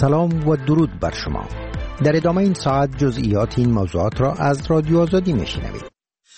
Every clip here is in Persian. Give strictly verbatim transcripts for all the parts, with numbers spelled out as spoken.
سلام و درود بر شما. در ادامه این ساعت جزئیات این موضوعات را از رادیو آزادی میشنوید.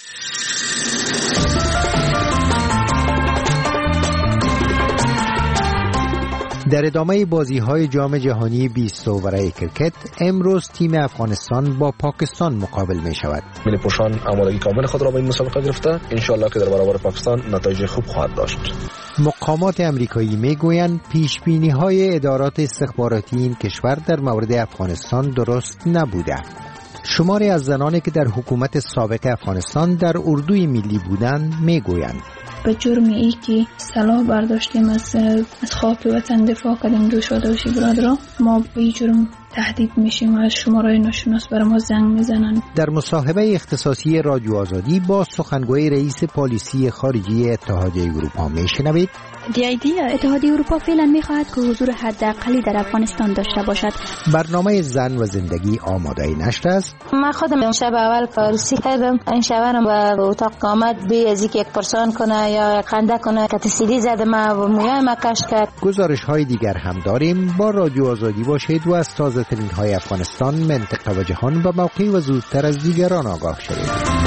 در ادامه بازی‌های جام جهانی بیست اووره کرکت، امروز تیم افغانستان با پاکستان مقابل می شود. ملی پوشان آمادگی کامل خود را به این مسابقه گرفته، انشالله که در برابر پاکستان نتایج خوب خواهد داشت. مقامات امریکایی می گویند پیشبینی‌های ادارات استخباراتی این کشور در مورد افغانستان درست نبوده. شماری از زنانی که در حکومت سابق افغانستان در اردوی ملی بودند می گویند به جرم ای که سلاح برداشتیم از از خاک وطن دفاع کردیم دو شده باشی برادران، ما به این جرم تهدید میشیم و از شمارای ناشناس بر ما زنگ میزنن. در مصاحبه اختصاصی رادیو آزادی با سخنگوی رئیس پالیسی خارجی اتحادیه اروپا میشنوید. دی ای دی اتحادیه اروپا فعلا میخواهد که حضور حداقلی در افغانستان داشته باشد. برنامه زن و زندگی آماده نشر است. من خودم اون شب اول کارسی کردم، این شبانم به اتاق آمد بی از یک پرسان کنه یا خنده کنه که تسیدی زده ما و مویای ما کش کرد. گزارش های دیگر هم داریم. با رادیو آزادی باشید و از تازه ترین های افغانستان، منطقه و جهان و موقعی و زودتر از دیگران آگاه شوید.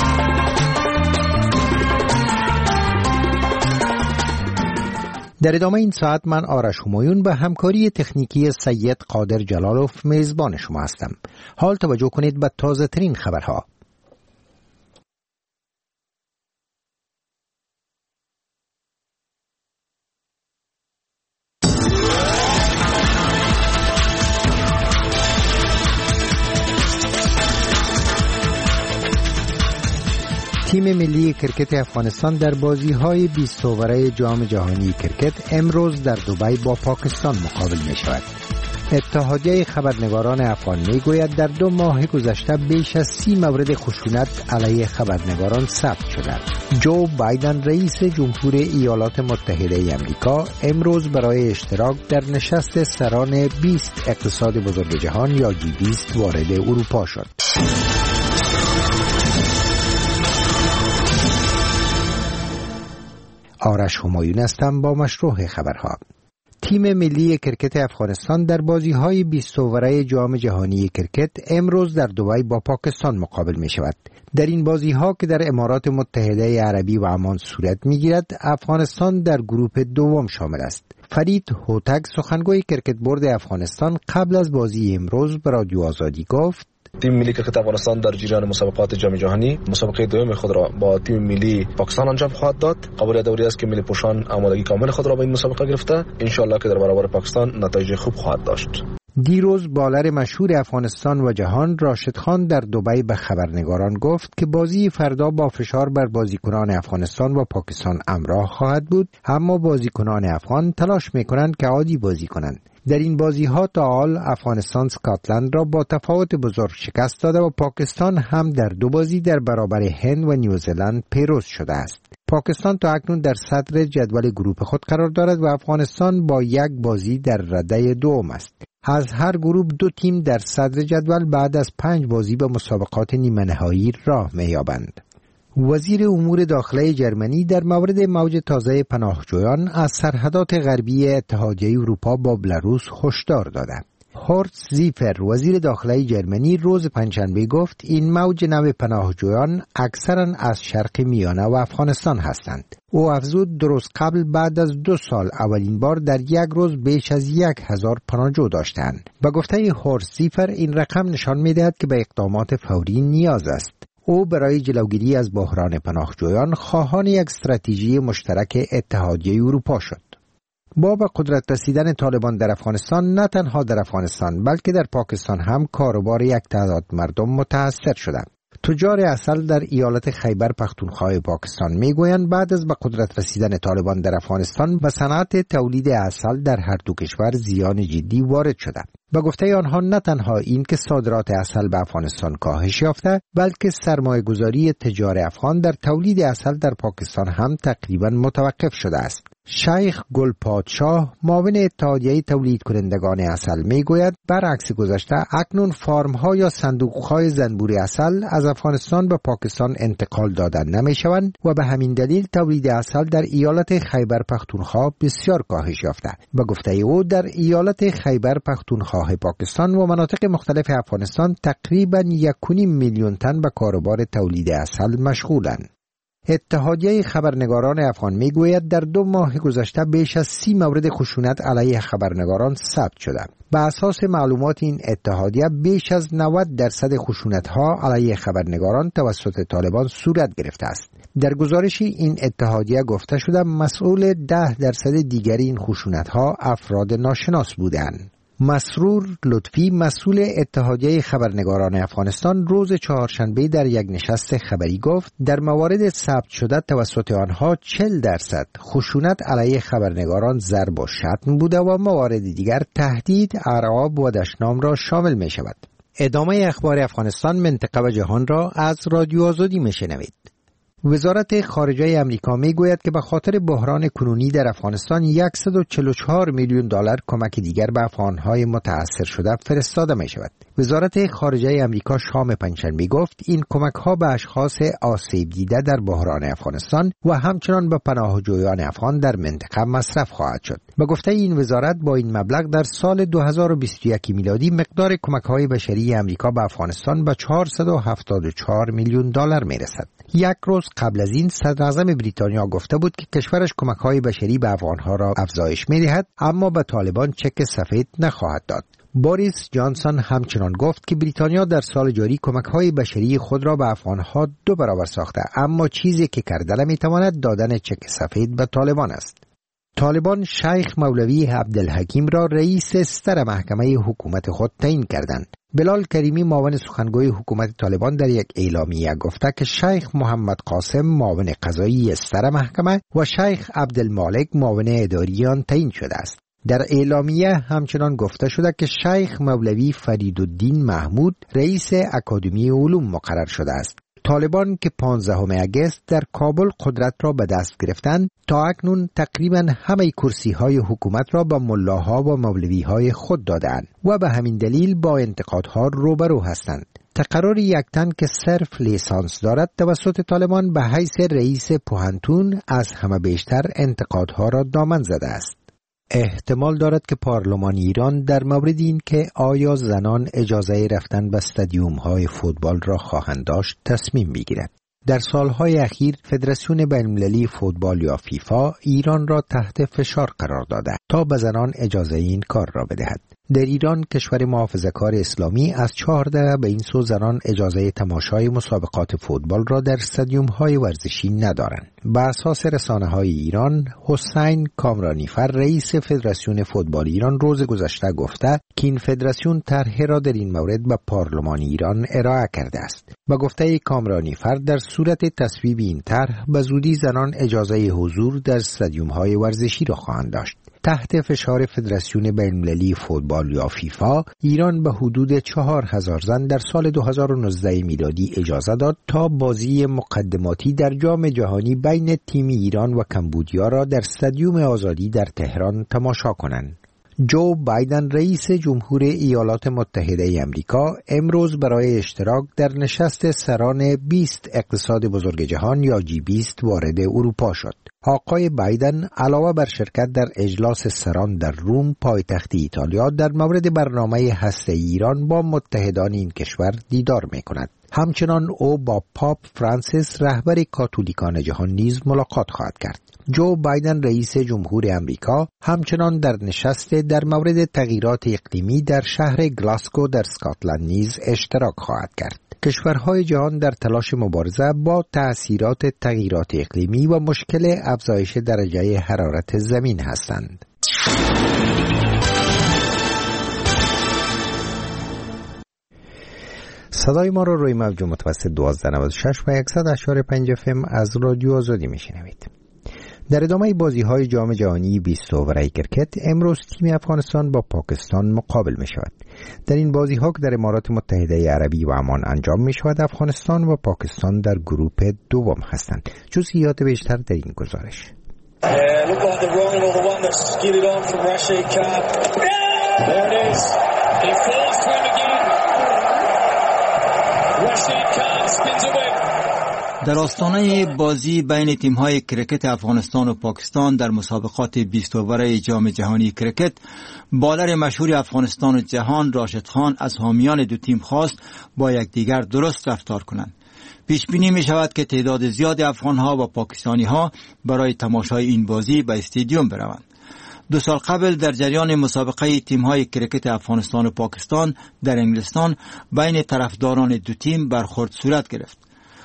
در ادامه این ساعت من آرش همایون به همکاری تکنیکی سید قادر جلالوف میزبان شما هستم. حال توجه کنید به تازه ترین خبرها. تیم ملی کرکت افغانستان در بازی‌های بیست اووره جام جهانی کرکت امروز در دبی با پاکستان مقابل می‌شود. اتحادیه خبرنگاران افغان می‌گوید در دو ماه گذشته بیش از سی مورد خشونت علیه خبرنگاران ثبت شده. جو بایدن رئیس جمهور ایالات متحده آمریکا امروز برای اشتراک در نشست سران بیست اقتصاد بزرگ جهان یا جی بیست وارد اروپا شد. آرش همایون هستم با مشروع خبرها. تیم ملی کرکت افغانستان در بازی‌های بیست اووره جام جهانی کرکت امروز در دبی با پاکستان مقابل می شود. در این بازی‌ها که در امارات متحده عربی و عمان صورت می‌گیرد، افغانستان در گروه دوم شامل است. فرید هوتک سخنگوی کرکت بورد افغانستان قبل از بازی امروز به رادیو آزادی گفت: تیم ملی کرکت افغانستان در جریان مسابقات جام جهانی مسابقه دوم خود را با تیم ملی پاکستان انجام خواهد داد. قبل دوری است که ملی پوشان آمادگی کامل خود را به این مسابقه گرفته، انشالله که در برابر پاکستان نتایج خوب خواهد داشت. دیروز بالر مشهور افغانستان و جهان راشد خان در دبی به خبرنگاران گفت که بازی فردا با فشار بر بازیکنان افغانستان و پاکستان همراه خواهد بود، اما بازیکنان افغان تلاش می‌کنند که عادی بازی کنند. در این بازی‌ها تا حال افغانستان اسکاتلند را با تفاوت بزرگ شکست داده و پاکستان هم در دو بازی در برابر هند و نیوزلند پیروز شده است. پاکستان تا اکنون در صدر جدول گروه خود قرار دارد و افغانستان با یک بازی در رده دوم است. از هر گروه دو تیم در صدر جدول بعد از پنج بازی به مسابقات نیمه نهایی راه می‌یابند. وزیر امور داخلی جرمنی در مورد موج تازه پناهجویان از سرحدات غربی اتحادیه اروپا با بلاروس هشدار داد. هورست زیفر وزیر داخلی جرمنی روز پنجشنبه گفت این موج نو پناهجویان اکثرا از شرق میانه و افغانستان هستند. او افزود درست قبل بعد از دو سال اولین بار در یک روز بیش از یک هزار پناهجو داشتند. به گفته هورست زیفر این رقم نشان می‌دهد که به اقدامات فوری نیاز است. او برای جلوگیری از بحران پناهجویان خواهان یک استراتژی مشترک اتحادیه اروپا شد. با به قدرت رسیدن طالبان در افغانستان نه تنها در افغانستان بلکه در پاکستان هم کاروبار یک تعداد مردم متاثر شدند. تجار عسل در ایالت خیبر پختونخوا پاکستان میگویند بعد از به قدرت رسیدن طالبان در افغانستان به صنعت تولید عسل در هر دو کشور زیان جدی وارد شده. به گفته آنها نه تنها این که صادرات عسل به افغانستان کاهش یافته، بلکه سرمایه‌گذاری تجار افغان در تولید عسل در پاکستان هم تقریبا متوقف شده است. شیخ گل پادشاه معاون اتحادیه تولید کنندگان عسل میگوید برعکس گذشته اکنون فارم‌ها یا صندوق‌های زنبور عسل از افغانستان به پاکستان انتقال دادن نمی‌شوند و به همین دلیل تولید عسل در ایالت خیبر پختونخوا بسیار کاهش یافته. به گفته او در ایالت خیبر پختونخوا پاکستان و مناطق مختلف افغانستان تقریباً یک و نیم میلیون تن به کاروبار تولید عسل مشغولند. اتحادیه خبرنگاران افغان میگوید در دو ماه گذشته بیش از سی مورد خشونت علیه خبرنگاران ثبت شده. به اساس معلومات این اتحادیه بیش از نود درصد خشونت‌ها علیه خبرنگاران توسط طالبان صورت گرفته است. در گزارشی این اتحادیه گفته شده مسئول ده درصد دیگر این خشونت‌ها افراد ناشناس بودند. مسرور لطفی مسئول اتحادیه خبرنگاران افغانستان روز چهارشنبه در یک نشست خبری گفت در موارد ثبت شده توسط آنها چهل درصد خشونت علیه خبرنگاران ضرب و شتم بوده و موارد دیگر تهدید، ارعاب و دشنام را شامل می شود. ادامه اخبار افغانستان، منطقه و جهان را از رادیو آزادی می شنوید. وزارت خارجه امریکا میگوید که به خاطر بحران کنونی در افغانستان صد و چهل و چهار میلیون دلار کمک دیگر به افغانهای متاثر شده فرستاده می شود. وزارت خارجه امریکا شام پنجشنبه گفت این کمک ها به اشخاص آسیب دیده در بحران افغانستان و همچنان به پناهجویان افغان در منطقه مصرف خواهد شد. به گفته این وزارت با این مبلغ در سال دو هزار و بیست و یک میلادی مقدار کمک های بشری امریکا به افغانستان به چهارصد و هفتاد و چهار میلیون دلار می رسد. یک روز قبل از این صدر اعظم بریتانیا گفته بود که کشورش کمک های بشری به افغانها را افزایش می دهد، اما به طالبان چک سفید نخواهد داد. بوریس جانسون همچنان گفت که بریتانیا در سال جاری کمک‌های بشری خود را به افغان‌ها دو برابر ساخته، اما چیزی که کرده نمی‌تواند دادن چک سفید به طالبان است. طالبان شیخ مولوی عبدالحکیم را رئیس ستر محکمه حکومت خود تعیین کردند. بلال کریمی معاون سخنگوی حکومت طالبان در یک اعلامیه گفته که شیخ محمد قاسم معاون قضایی ستر محکمه و شیخ عبدالمالک معاون اداری آن تعیین شده است. در اعلامیه همچنان گفته شده که شیخ مولوی فریدالدین محمود رئیس اکادمی علوم مقرر شده است. طالبان که پانزدهم اگست در کابل قدرت را به دست گرفتند، تا اکنون تقریبا همه کرسی‌های حکومت را به ملاها و مولوی‌های خود دادند و به همین دلیل با انتقادها روبرو هستند. تقرر یک تن که صرف لیسانس دارد توسط طالبان به حیث رئیس پوهنتون از همه بیشتر انتقادها را دامن زده است. احتمال دارد که پارلمان ایران در مورد این که آیا زنان اجازه رفتن به استادیوم‌های فوتبال را خواهند داشت تصمیم بگیرد. در سالهای اخیر فدراسیون بین‌المللی فوتبال یا فیفا ایران را تحت فشار قرار داده تا به زنان اجازه این کار را بدهد. در ایران کشور محافظه‌کار اسلامی از چهارده به این سو زنان اجازه تماشای مسابقات فوتبال را در استادیوم‌های ورزشی ندارند. به اساس رسانه‌های ایران، حسین کامرانیفر رئیس فدراسیون فوتبال ایران روز گذشته گفته که این فدراسیون طرح را در این مورد به پارلمان ایران ارائه کرده است. با گفته کامرانیفر در صورت تصویب این طرح به زودی زنان اجازه حضور در استادیوم‌های ورزشی را خواهند داشت. تحت فشار فدراسیون بین‌المللی فوتبال یا فیفا، ایران به حدود چهار هزار زن در سال دو هزار و نوزده میلادی اجازه داد تا بازی مقدماتی در جام جهانی بین تیم ایران و کمبودیا را در استادیوم آزادی در تهران تماشا کنند. جو بایدن رئیس جمهور ایالات متحده امریکا امروز برای اشتراک در نشست سران بیست اقتصاد بزرگ جهان یا جی بیست وارد اروپا شد. آقای بایدن علاوه بر شرکت در اجلاس سران در روم پایتخت ایتالیا در مورد برنامه هسته ایران با متحدان این کشور دیدار می‌کند. همچنان او با پاپ فرانسیس رهبر کاتولیکان جهان نیز ملاقات خواهد کرد. جو بایدن رئیس جمهور امریکا همچنان در نشست در مورد تغییرات اقلیمی در شهر گلاسگو در اسکاتلند نیز اشتراک خواهد کرد. کشورهای جهان در تلاش مبارزه با تأثیرات تغییرات اقلیمی و مشکل افزایش درجه حرارت زمین هستند. صدای ما را روی موج متوسط دوازده نود و شش و صد و شش و پنج اف ام از رادیو آزادی میشنوید. در ادامه بازی‌های جام جهانی بیست اووره کرکت امروز تیم افغانستان با پاکستان مقابل می شود. در این بازی‌ها که در امارات متحده عربی و عمان انجام می شود، افغانستان و پاکستان در گروه دوم هستند. جزئیات بیشتر در این گزارش. در آستانه بازی بین تیم‌های کرکت افغانستان و پاکستان در مسابقات بیست اووره جام جهانی کرکت، بالر مشهور افغانستان و جهان راشد خان از حامیان دو تیم خواست با یکدیگر درست رفتار کنند. پیش بینی می شود که تعداد زیاد افغان‌ها و پاکستانی‌ها برای تماشای این بازی به استادیوم بروند. دو سال قبل در جریان مسابقه تیم‌های کرکت افغانستان و پاکستان در انگلستان بین طرفداران دو تیم برخورد صورت گرفت.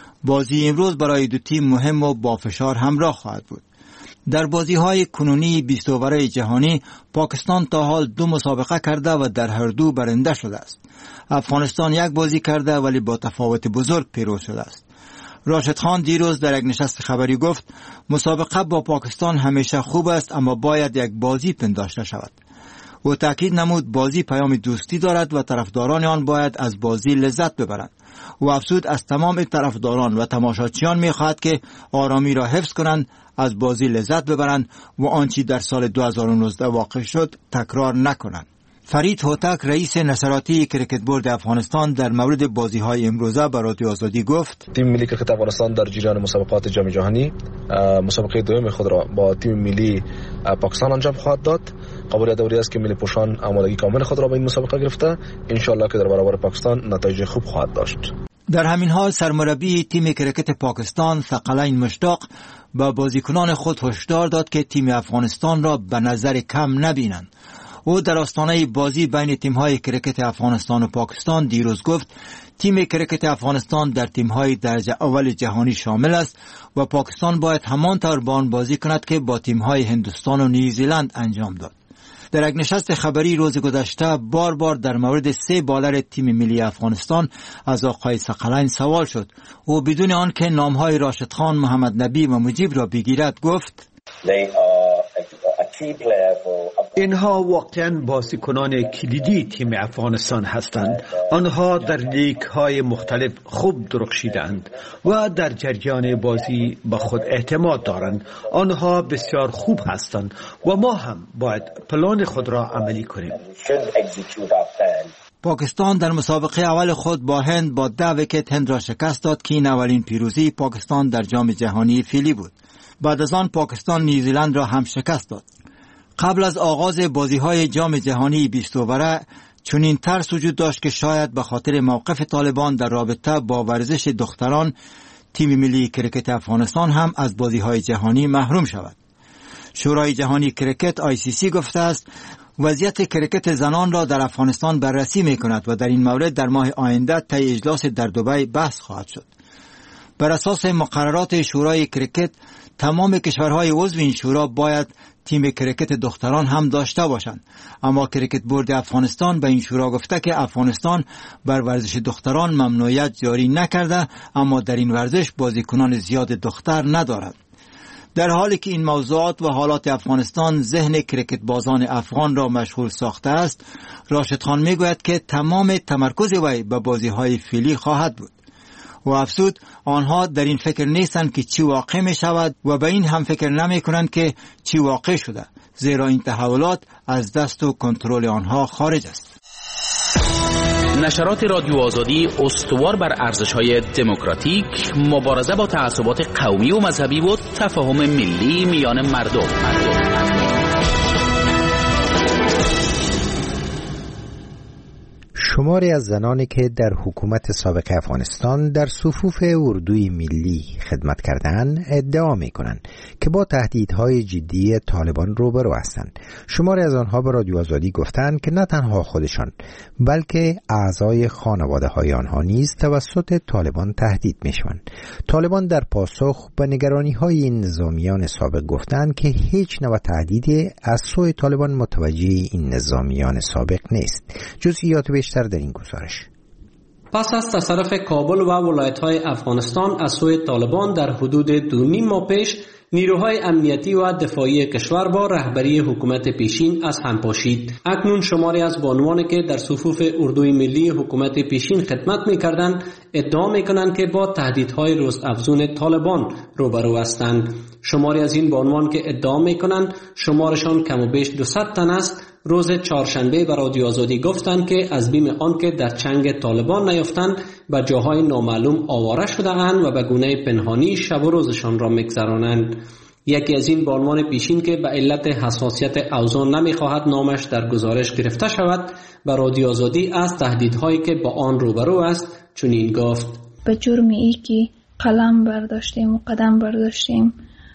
بازی امروز برای دو تیم مهم و با فشار همراه خواهد بود. در بازی‌های کنونی بیست اووره جهانی پاکستان تا حال دو مسابقه کرده و در هر دو برنده شده است. افغانستان یک بازی کرده ولی با تفاوت بزرگ پیروز شده است. راشد خان دیروز در یک نشست خبری گفت مسابقه با پاکستان همیشه خوب است اما باید یک بازی پنداشته شود. او تاکید نمود بازی پیام دوستی دارد و طرفداران آن باید از بازی لذت ببرند. او افزود از تمام طرفداران و تماشاچیان می‌خواهد که آرامی را حفظ کنند، از بازی لذت ببرند و آنچه در سال دو هزار و نوزده واقع شد تکرار نکنند. فرید هوتک رئیس نشراتی کرکت بورد افغانستان در مورد بازی‌های امروزه به رادیو آزادی گفت تیم ملی کرکت افغانستان در جریان مسابقات جام جهانی مسابقه دوم خود را با تیم ملی پاکستان انجام خواهد داد. قابل دوری است که ملی پوشان آمادگی کامل خود را به این مسابقه گرفته، ان شاء الله که در برابر پاکستان نتایج خوب خواهد داشت. در همین حال سرمربی تیم کرکت پاکستان ثقلین مشتاق با بازیکنان خود هشدار داد که تیم افغانستان را به نظر کم نبینند. او در آستانه بازی بین تیم‌های کرکت افغانستان و پاکستان دیروز گفت تیم کرکت افغانستان در تیم‌های درجه اول جهانی شامل است و پاکستان باید همانطور با آن بازی کند که با تیم‌های هندوستان و نیوزیلند انجام داد. در یک نشست خبری روز گذشته بار بار در مورد سه بالر تیم ملی افغانستان از آقای ثقلین سوال شد. او بدون آنکه نام‌های راشد خان، محمد نبی و مجیب را بگیرد گفت اینها واقعا بازیکنان کلیدی تیم افغانستان هستند. آنها در لیگ های مختلف خوب درخشیدند و در جریان بازی به خود اعتماد دارند. آنها بسیار خوب هستند و ما هم باید پلان خود را عملی کنیم. پاکستان در مسابقه اول خود با هند با ده ویکت هند را شکست داد که این اولین پیروزی پاکستان در جام جهانی فیلی بود. بعد از آن پاکستان نیوزیلند را هم شکست داد. قبل از آغاز بازی‌های جام جهانی بیست اووره چنین ترس وجود داشت که شاید به خاطر موقف طالبان در رابطه با ورزش دختران تیم ملی کرکت افغانستان هم از بازی‌های جهانی محروم شود. شورای جهانی کرکت آی سی سی گفته است وضعیت کرکت زنان را در افغانستان بررسی می‌کند و در این مورد در ماه آینده طی اجلاس در دبی بحث خواهد شد. بر اساس مقررات شورای کرکت تمام کشورهای عضو این شورا باید تیم کرکت دختران هم داشته باشند، اما کرکت بورد افغانستان به این شورا گفته که افغانستان بر ورزش دختران ممنوعیت جاری نکرده اما در این ورزش بازیکنان زیاد دختر ندارد. در حالی که این موضوعات و حالات افغانستان ذهن کرکت بازان افغان را مشغول ساخته است، راشد خان میگوید که تمام تمرکز وی به بازی‌های فیلی خواهد بود. و افزود آنها در این فکر نیستند که چی واقع می شود و به این هم فکر نمی کنند که چی واقع شده، زیرا این تحولات از دست و کنترل آنها خارج است. نشرات رادیو آزادی استوار بر ارزش‌های دموکراتیک، مبارزه با تعصبات قومی و مذهبی و تفاهم ملی میان مردم. مردم. شماری از زنانی که در حکومت سابق افغانستان در صفوف اردوی ملی خدمت کردند ادعا می‌کنند که با تهدیدهای جدی طالبان روبرو هستند. شماری از آنها به رادیو آزادی گفتند که نه تنها خودشان بلکه اعضای خانواده‌های آنها نیز توسط طالبان تهدید می‌شوند. طالبان در پاسخ به نگرانی‌های این نظامیان سابق گفتند که هیچ نوع تهدیدی از سوی طالبان متوجه این نظامیان سابق نیست. جزئیات بیشتر در این گزارش. پس از تصرف کابل و ولایت‌های افغانستان از سوی طالبان در حدود دو نیم ماه پیش، نیروهای امنیتی و دفاعی کشور با رهبری حکومت پیشین از هم پاشید. اکنون شماری از بانوانی که در صفوف اردوی ملی حکومت پیشین خدمت می‌کردند ادعا می‌کنند که با تهدیدهای رستافزون طالبان روبرو هستند. شماری از این بانوان که ادعا می‌کنند شمارشان کم و بیش دویست تن است، روز چهارشنبه به رادیو آزادی گفتند که از بیم آنکه در چنگ طالبان نیفتند به جاهای نامعلوم آواره شده‌اند و به گونه پنهانی شب و روزشان را می‌گذرانند. یکی از این بانوان پیشین که به علت حساسیت اوزان نمی‌خواهد نامش در گزارش گرفته شود به رادیو آزادی از تهدیدهایی که با آن روبرو است چنین گفت: به جرم ای که قلم برداشتیم و قدم برداشتیم،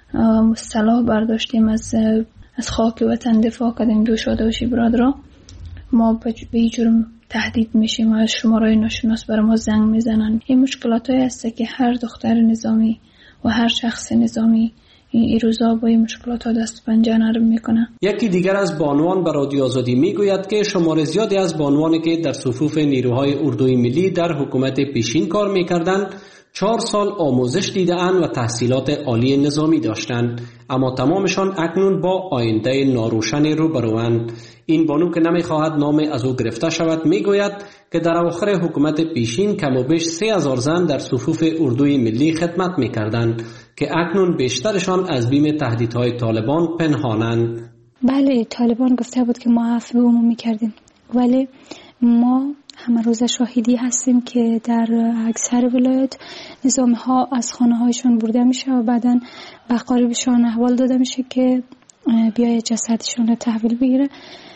سلاح برداشتیم، از از خاک وطن دفاع کردیم، گشاده باشی برادرها، ما به این جرم تهدید میشیم و از شمارای ناشناس بر ما زنگ میزنن. این مشکلات هایی هست که هر دختر نظامی و هر شخص نظامی این روزا با این مشکلات ها دست پنجه نرم میکنه. یکی دیگر از بانوان به رادیو آزادی میگوید که شمار زیادی از بانوانی که در صفوف نیروهای اردوی ملی در حکومت پیشین کار میکردند چهار سال آموزش دیده‌اند و تحصیلات عالی نظامی داشتند، اما تمامشان اکنون با آینده ناروشنی روبروند. این بانو که نمیخواهد نام از او گرفته شود میگوید که در اواخر حکومت پیشین کم و بیش سه هزار زن در صفوف اردوی ملی خدمت میکردند که اکنون بیشترشان از بیم تهدیدهای طالبان پنهانند. بله، طالبان گفته بود که ما عفو عمومی کردیم، ولی ما همه روز شاهدی هستیم که در اکثر ولایت نظام ها از خانه هایشون برده میشه و بعداً به قریبشان احوال داده میشه که بیای جسدشون رو تحویل بگیره.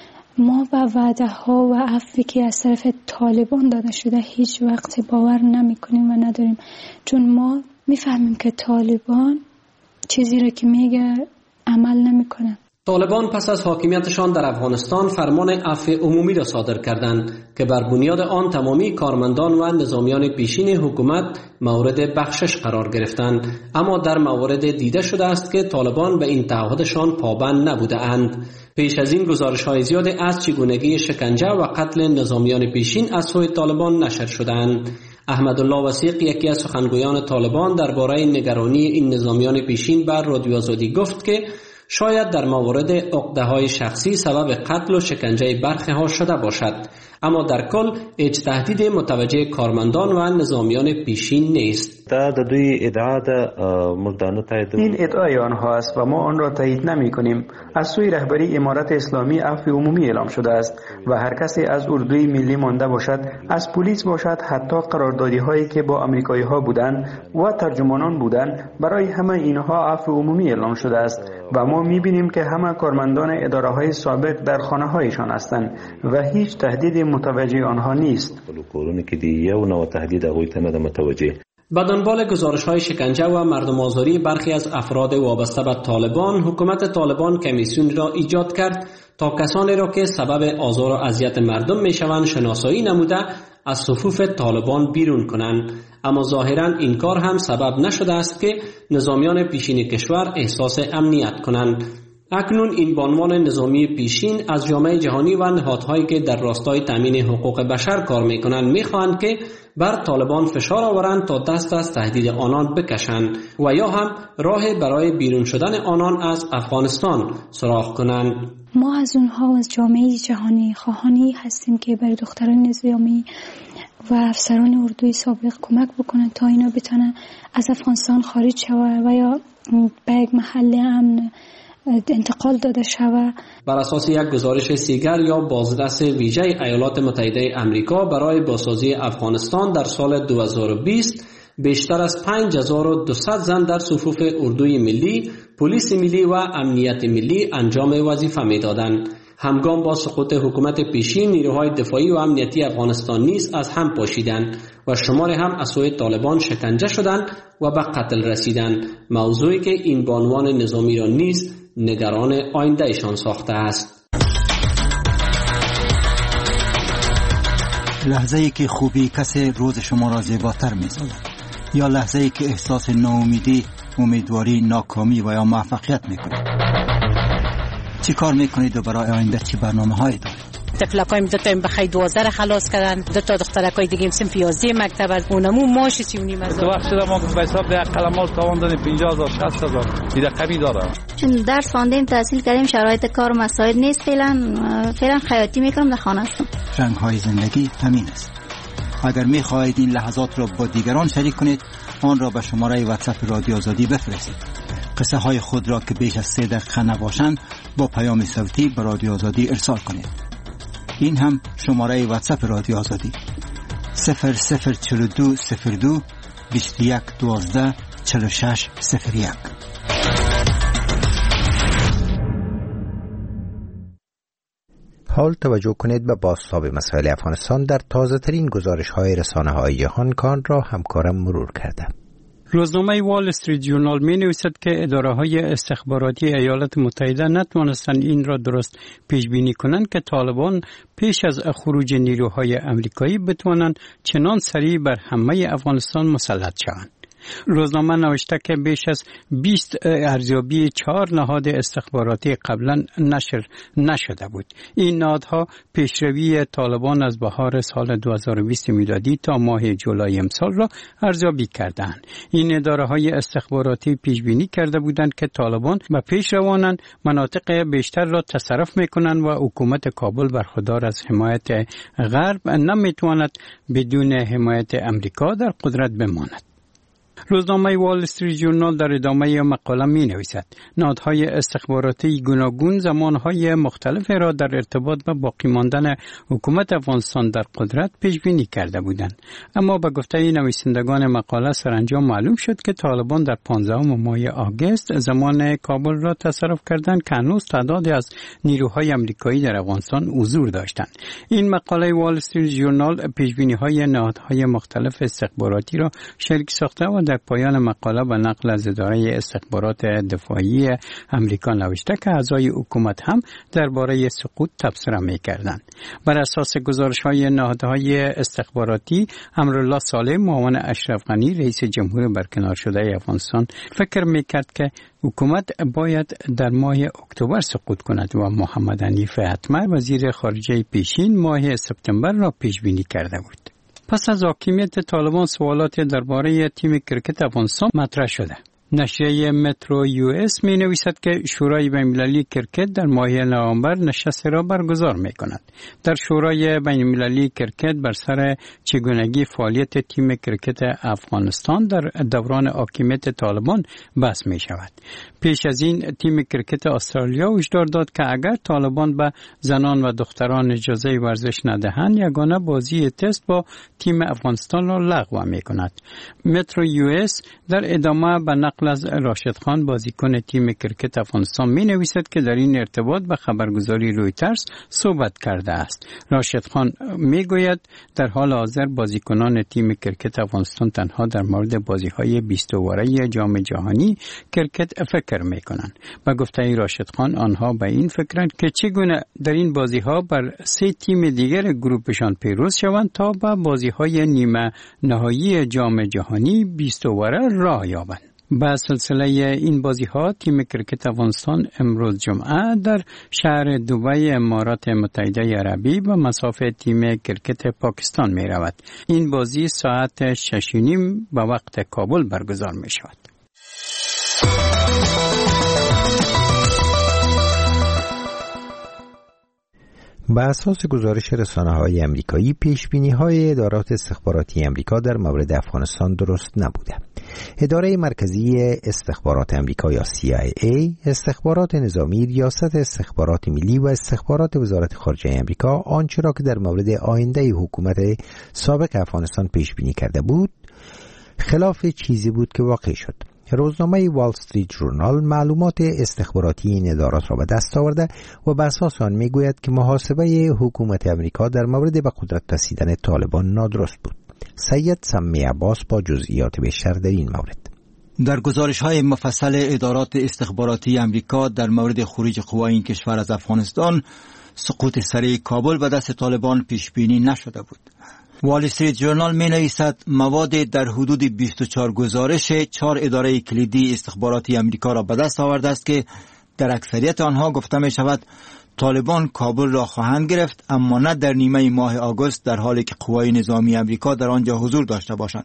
ما به وعده ها و عفوی که از طرف طالبان داده شده هیچ وقت باور نمی کنیم و نداریم، چون ما میفهمیم که طالبان چیزی رو که میگه عمل نمی کنه. طالبان پس از حاکمیتشان در افغانستان فرمان عفو عمومی را صادر کردند که بر بنیاد آن تمامی کارمندان و نظامیان پیشین حکومت مورد بخشش قرار گرفتند، اما در موارد دیده شده است که طالبان به این تعهدشان پابند نبوده اند. پیش از این گزارش‌های زیاد از چگونگی شکنجه و قتل نظامیان پیشین از سوی طالبان نشر شده‌اند. احمدالله وثیق، یکی از سخنگویان طالبان، درباره نگرانی این نظامیان پیشین بر رادیو آزادی گفت که شاید در موارد عقده‌های شخصی سبب قتل و شکنجه برخی ها شده باشد، اما در کل هیچ تهدید متوجه کارمندان و نظامیان پیشین نیست. دا د دوی ادعا ده مردانه تایید. این ادعای آنها است و ما آن را تایید نمی کنیم. از سوی رهبری امارت اسلامی عفو عمومی اعلام شده است و هر کسی از اردوی ملی مانده باشد، از پلیس باشد، حتی قراردادی هایی که با آمریکایی ها بودند و ترجمانان بودند، برای همه اینها عفو عمومی اعلام شده است و ما می بینیم که همه کارمندان اداره های سابق در خانه هایشان هستند و هیچ تهدید متوجه آنها نیست. به دنبال گزارش‌های شکنجه و مردم آزاری برخی از افراد وابسته به طالبان، حکومت طالبان کمیسیون را ایجاد کرد تا کسانی را که سبب آزار و اذیت مردم میشوند شناسایی نموده از صفوف طالبان بیرون کنند، اما ظاهراً این کار هم سبب نشده است که نظامیان پیشین کشور احساس امنیت کنند. اکنون این بانوان نظامی پیشین از جامعه جهانی و نهادهایی که در راستای تامین حقوق بشر کار میکنند میخواهند که بر طالبان فشار آورند تا دست از تهدید آنان بکشند و یا هم راه برای بیرون شدن آنان از افغانستان سراغ کنند. ما از اونها از جامعه جهانی خواهانی هستیم که بر دختران نظامی و افسران اردوی سابق کمک بکنند تا اینا بتونن از افغانستان خارج شوند و یا به یک محل امن انتقال داده شود. بر اساس یک گزارش سیگر یا بازرس ویژه ایالات متحده آمریکا برای بازسازی افغانستان در سال دو هزار و بیست بیشتر از پنج هزار و دویست زن در صفوف اردوی ملی، پلیس ملی و امنیت ملی انجام وظیفه می‌دادند. همگام با سقوط حکومت پیشین، نیروهای دفاعی و امنیتی افغانستان نیز از هم پاشیدند و شماری هم از سوی طالبان شکنجه شدند و به قتل رسیدند، موضوعی که این بانوان نظامی را نیز نگران آیندهشان ساخته است. لحظه ای که خوبی کسی روز شما را زیباتر می‌سازد یا لحظه ای که احساس ناامیدی، امیدواری، ناکامی و یا موفقیت می‌کنید؟ چی کار می‌کنید و برای آینده چی برنامه‌هایی دارید؟ تفلکایم دو تا بخای دوازده خلاص کردن، دو تا دخترکای دیگه صنف یازده مکتب از اونمو ماش سی و نیم هزار. تو وقت شده ما به حساب ده قلمال تاوان دادیم پنجاه هزار شصت هزار دیگه کمی داره. چون درس خواندیم تحصیل کردیم شرایط کار مساعد نیست، فعلا فعلا خیاطی میکنم در خانه هستم. رنگ های زندگی همین است. اگر می خواهید این لحظات را با دیگران شریک کنید آن را به شماره واتساپ رادیو آزادی بفرستید. قصه های خود را که بیش از سه دقیقه نباشند با پیام صوتی به رادیو آزادی ارسال کنید. این هم شماره واتساپ رادیو آزادی صفر صفر چهل و دو صفر دو بیست و یک دوازده چهل و شش صفر یک. حال توجه کنید به بازتاب مسائل افغانستان در تازه ترین گزارش های رسانه های جهان کان را همکارم مرور کرده. روزنامه وال استریت جورنال می نویسد که اداره های استخباراتی ایالات متحده نتوانستند این را درست پیش بینی کنند که طالبان پیش از خروج نیروهای امریکایی بتوانند چنان سریع بر همه افغانستان مسلط شوند. روزنامه نوشته که بیش از بیست ارزیابی چهار نهاد استخباراتی قبلا نشر نشده بود. این نهادها پیشروی طالبان از بهار سال دو هزار و بیست میلادی تا ماه جولای امسال را ارزیابی کردند. این اداره‌های استخباراتی پیش بینی کرده بودند که طالبان به پیش روانند، مناطق بیشتر را تصرف می‌کنند و حکومت کابل برخوردار از حمایت غرب نمی‌تواند بدون حمایت امریکا در قدرت بماند. روزنامه وال استریت جورنال در ادامه مقاله می نویسد نهادهای استخباراتی گوناگون زمانهای مختلف را در ارتباط با باقی ماندن حکومت افغانستان در قدرت پیش بینی کرده بودند، اما به گفته نویسندگان مقاله سرانجام معلوم شد که طالبان در پانزدهم ماه آگوست زمان کابل را تصرف کردند که هنوز تعدادی از نیروهای امریکایی در افغانستان حضور داشتند. این مقاله وال استریت جورنال پیش بینی های نهادهای مختلف استخباراتی را شریک ساخته و در پایان مقاله به نقل از اداره استخبارات دفاعی امریکا نوشته که اعضای حکومت هم درباره سقوط تبصره می‌کردند. بر اساس گزارش‌های نهادهای استخباراتی، امرالله صالح معاون اشرف غنی رئیس جمهور برکنار شده افغانستان فکر می‌کرد که حکومت باید در ماه اکتبر سقوط کند و محمد حنیف اتمر وزیر خارجه پیشین ماه سپتامبر را پیش بینی کرده بود. پس از حاکمیت طالبان سوالات درباره تیم کرکت افغانستان مطرح شده. نشریه مترو یو اس می نویسد که شورای بین‌المللی کرکت در ماه نوامبر نشست را برگزار می کند. در شورای بین‌المللی کرکت بر سر چگونگی فعالیت تیم کرکت افغانستان در دوران حاکمیت طالبان بحث می شود. پیش از این تیم کرکت استرالیا هشدار داد که اگر طالبان به زنان و دختران اجازه ورزش ندهند یگانه بازی تست با تیم افغانستان را لغو می کند. مترو یو اس در ادامه به نقل از راشد خان بازیکن تیم کرکت افغانستان می نویسد که در این ارتباط به خبرگزاری رویترز صحبت کرده است. راشد خان می گوید در حال حاضر بازیکنان تیم کرکت افغانستان تنها در مورد بازی های بیست اوره جام جهانی کرکت فکر می کنند. با گفته راشد خان آنها به این فکرند که چگونه در این بازی ها بر سه تیم دیگر گروپشان پیروز شوند تا به بازی های نیمه نهایی جام جهانی بیست اوره راه یابند. با سلسله این بازی ها تیم کرکت افغانستان امروز جمعه در شهر دبی امارات متحده عربی به مسافه تیم کرکت پاکستان می رود. این بازی ساعت شش و نیم به وقت کابل برگزار می شود. بر اساس گزارش رسانه‌های آمریکایی پیش‌بینی‌های ادارات استخباراتی آمریکا در مورد افغانستان درست نبوده. اداره مرکزی استخبارات آمریکا یا سی آی ای، استخبارات نظامی، ریاست استخبارات ملی و استخبارات وزارت خارجه آمریکا آنچه را که در مورد آینده حکومت سابق افغانستان پیش‌بینی کرده بود خلاف چیزی بود که واقع شد. روزنامه وال استریت جورنال معلومات استخباراتی این ادارات را به دست آورده و بر اساس آن میگوید که محاسبه حکومت امریکا در مورد به قدرت رسیدن طالبان نادرست بود. سید سمی عباس با جزئیات بیشتر در این مورد. در گزارش‌های مفصل ادارات استخباراتی امریکا در مورد خروج قوای این کشور از افغانستان، سقوط سریع کابل به دست طالبان پیش بینی نشده بود. وال استریت جورنال می نویسد مواد در حدود بیست و چهار گزارش چهار اداره کلیدی استخباراتی امریکا را به دست آورده است که در اکثریت آنها گفته می شود طالبان کابل را خواهند گرفت، اما نه در نیمه ماه آگوست در حالی که قوای نظامی امریکا در آنجا حضور داشته باشند.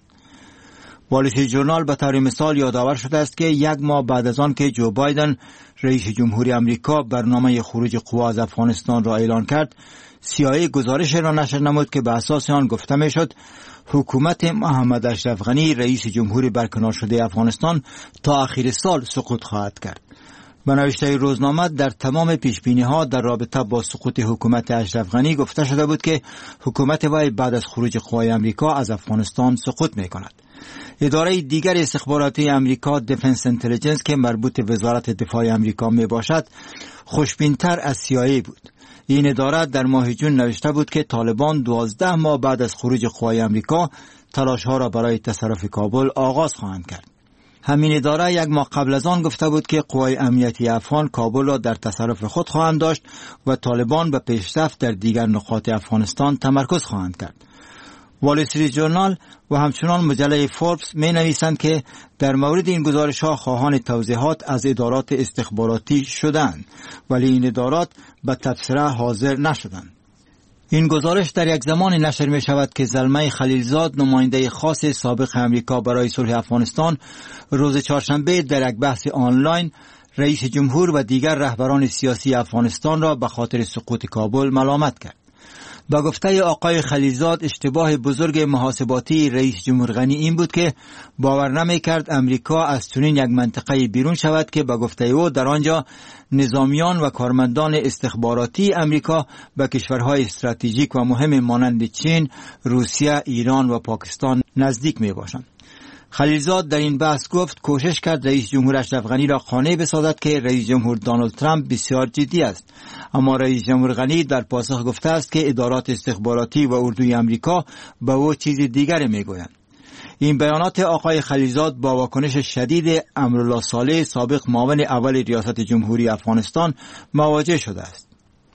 وال استریت جورنال به طور مثال یادآور شده است که یک ماه بعد از آن که جو بایدن رئیس جمهوری امریکا برنامه خروج قوا از افغانستان را اعلان کرد، سی آی ای گزارش را نشر نمود که به اساس آن گفته میشد حکومت محمد اشرف غنی رئیس جمهوری برکنار شده افغانستان تا آخر سال سقوط خواهد کرد. به نوشته روزنامه در تمام پیشبینی‌ها در رابطه با سقوط حکومت اشرف غنی گفته شده بود که حکومت وی بعد از خروج قوای امریکا از افغانستان سقوط می‌کند. اداره دیگر استخباراتی امریکا دیفنس اینتلیجنس که مربوط به وزارت دفاع امریکا میباشد خوشبین‌تر از سی آی ای بود. این اداره در ماه جون نوشته بود که طالبان دوازده ماه بعد از خروج قوای امریکا تلاش‌ها را برای تصرف کابل آغاز خواهند کرد. همین اداره یک ماه قبل از آن گفته بود که قوای امنیتی افغان کابل را در تصرف خود خواهند داشت و طالبان به پیشرفت در دیگر نقاط افغانستان تمرکز خواهند کرد. وال استریت جورنال و همچنان مجله فوربس می نویسند که در مورد این گزارش ها خواهان توضیحات از ادارات استخباراتی شدند، ولی این ادارات به تبصره حاضر نشدند. این گزارش در یک زمان نشر می شود که زلمه خلیلزاد، نماینده خاص سابق امریکا برای صلح افغانستان، روز چهارشنبه در یک بحث آنلاین رئیس جمهور و دیگر رهبران سیاسی افغانستان را به خاطر سقوط کابل ملامت کرد. با گفته آقای خلیلزاد اشتباه بزرگ محاسباتی رئیس جمهور غنی این بود که باور نمی کرد امریکا از چنین یک منطقه بیرون شود که با گفته او در آنجا نظامیان و کارمندان استخباراتی امریکا به کشورهای استراتژیک و مهم مانند چین، روسیه، ایران و پاکستان نزدیک می باشند. خلیلزاد در این بحث گفت کوشش کرد رئیس جمهور اشرف غنی را قانع بسازد که رئیس جمهور دونالد ترامپ بسیار جدی است، اما رئیس جمهور غنی در پاسخ گفته است که ادارات استخباراتی و اردوی امریکا به او چیز دیگری میگویند. این بیانات آقای خلیلزاد با واکنش شدید امرالله صالح، سابق معاون اول ریاست جمهوری افغانستان، مواجه شده است.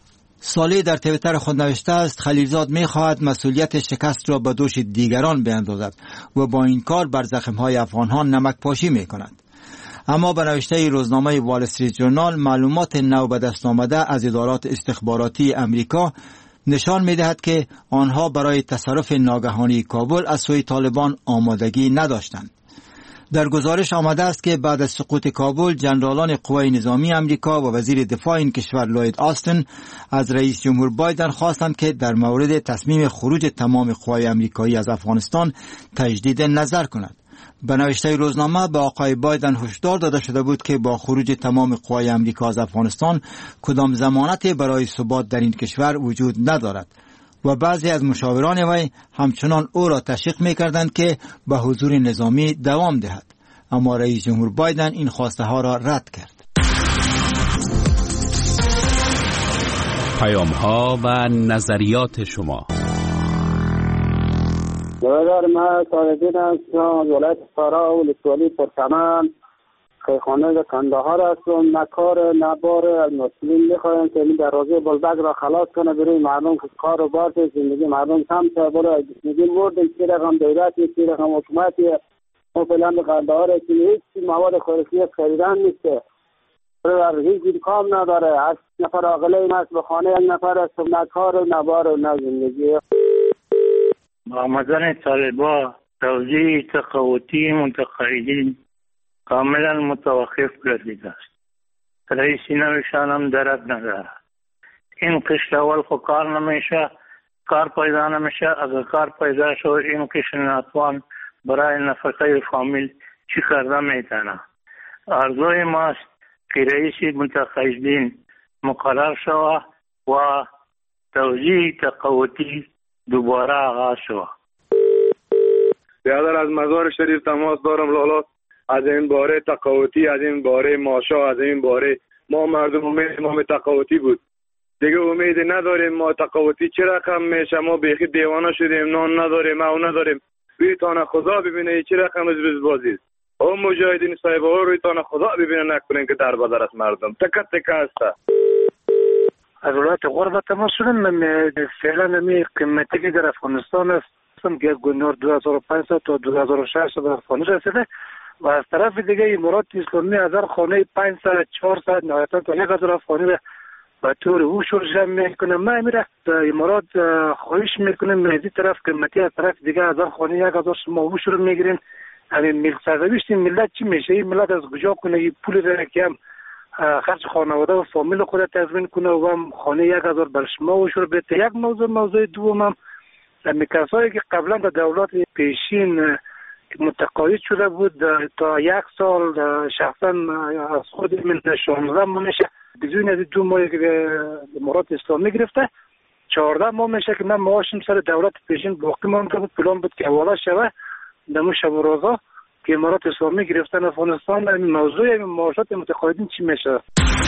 صالح در توییتر خود نوشته است خلیلزاد می‌خواهد مسئولیت شکست را به دوش دیگران بیندازد و با این کار بر زخم‌های افغان‌ها نمک پاشی می‌کند. اما به نوشته روزنامه وال استریت جورنال معلومات نو به دست آمده از ادارات استخباراتی امریکا نشان می‌دهد که آنها برای تصرف ناگهانی کابل از سوی طالبان آمادگی نداشتند. در گزارش آمده است که بعد از سقوط کابل جنرالان قوای نظامی امریکا و وزیر دفاع این کشور لوید آستن از رئیس جمهور بایدن خواستند که در مورد تصمیم خروج تمام قوای امریکایی از افغانستان تجدید نظر کند. به نوشته روزنامه به آقای بایدن هشدار داده شده بود که با خروج تمام قوای امریکا از افغانستان کدام ضمانتی برای ثبات در این کشور وجود ندارد و بعضی از مشاوران وی همچنان او را تشویق می‌کردند که به حضور نظامی دوام دهد، اما رئیس جمهور بایدن این خواسته ها را رد کرد. پیام ها و نظریات شما. برادر من سالدین هستم، ولایت فرا و ولسوالی پرچمن، خیخانه کندهار هستم. نه کار نه بار از مسئولین میخوایم که این دروازه بلبک را خلاص کنه برای مردم که کار و بار زندگی مردم کم تا برای میگیم مردیم چی رقم دولتی چی رقم حکومتی ما فعلا به کندهار که هیچ مواد خوراکی خریدن نیسته، برای هیچ کام نداره. از نفر عاقله این است به خانه یک نفر است، نه کار و نه بار و نه زندگی. آمدن طالبا توزیع تقاوتی متقاعدین کاملا متوقف گردیده است. رئیس نوشان هم درد نداره. این قشت اول خو کار نمیشه، کار پیدا نمیشه. اگر کار پیدا شد این قشت ناتوان برای نفقه فامیل چی کرده میتونه. آرزوی ماست که رئیس متقاعدین مقرر شود و توزیع تقاوتی دوباره آغاز شود. برادر از مزار شریف تماس دارم لالا. از این باره تقاوتی، از این باره ماشا، از این باره ما مردم امید ما تقاوتی بود دیگه امید نداریم. ما تقاوتی چه رقم میشه؟ ما بیخی دیوانه شدیم، نان نداریم، او نداریم. روی تانه خدا ببینه چه رقم از بازی است. او مجاهدین صاحب ها روی تانه خدا ببینه نکنین که در بدر است مردم تکه تکه است. از ولایت غربت ما شدن فعلا می قیمتی که در افغانستان است که گنور دو هزار و پانصد تا دو هزار و ششصد به افغانی رسیده و از طرف دیگه امارات اسلامی هزار خانه پانصد چهارصد نهایتا تا یک هزار افغانی به طور او شورش میکنه. من میره امارات خواهش میکنم مهدی طرف که متی از طرف دیگه از آن خانه یک هزار شما او شروع میگیرین. همین ملک سرزویشت ملت چی میشه؟ این ملت از کجا کنه این پول را که هم خرج خانواده و فامیل خود تضمین کنه و هم خانه یک هزار بر شما او شروع بیت. یک موضوع موضوع دوم هم کسایی که قبلا در دولت پیشین متقاعد شده بود تا یک سال شخصا از خود من شانزده ماه میشه بدون از دو ماه که امارات اسلامی گرفته چهارده ماه میشه که من معاشم سر دولت پیشین باقی مانده بود. پلان بود که حواله شوه دمو شب و روزا که امارات اسلامی گرفتن افغانستان. این موضوع این معاشات متقاعدین چی میشه؟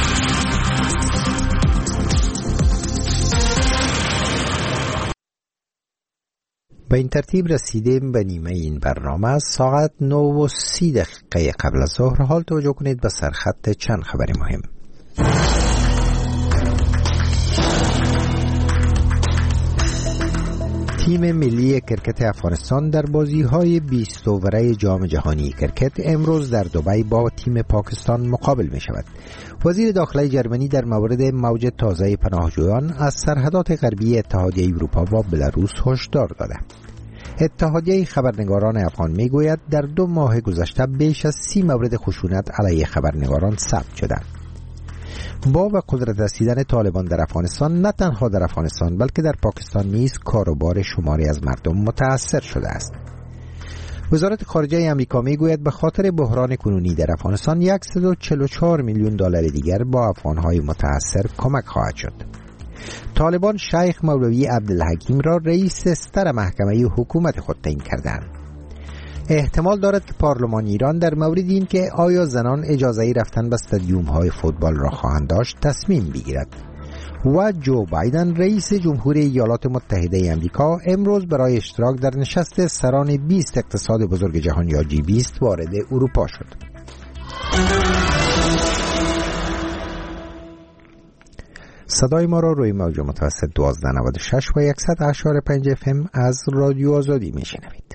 به این ترتیب رسیدیم به نیمه این برنامه. ساعت نه و سی دقیقه قبل از ظهر. حال توجه کنید به سرخط چند خبر مهم. تیم ملی کرکت افغانستان در بازی‌های بیست اوره جام جهانی کرکت امروز در دبی با تیم پاکستان مقابل می شود. وزیر داخلی جرمنی در مورد موج تازه پناهجویان از سرحدات غربی اتحادیه اروپا و بلاروس هشدار داده. اتحادیه خبرنگاران افغان می گوید در دو ماه گذشته بیش از سی مورد خشونت علیه خبرنگاران ثبت شده. با به قدرت رسیدن طالبان در افغانستان نه تنها در افغانستان بلکه در پاکستان نیز کاروبار شماری از مردم متاثر شده است. وزارت خارجه آمریکا میگوید به خاطر بحران کنونی در افغانستان صد و چهل و چهار میلیون دلار دیگر با افغانهای متاثر کمک خواهد شد. طالبان شیخ مولوی عبدالحکیم را رئیس ستر محکمه حکومت خود تعیین کردند. احتمال دارد که پارلمان ایران در مورد این که آیا زنان اجازه رفتن به استادیوم های فوتبال را خواهند داشت تصمیم بگیرد. و جو بایدن رئیس جمهوری ایالات متحده آمریکا امروز برای اشتراک در نشست سران بیست اقتصاد بزرگ جهان یا جی بیست وارد اروپا شد. صدای ما را روی موج متوسط دوازده نود و شش و صد و اشار پنج اف ام از رادیو آزادی میشنوید.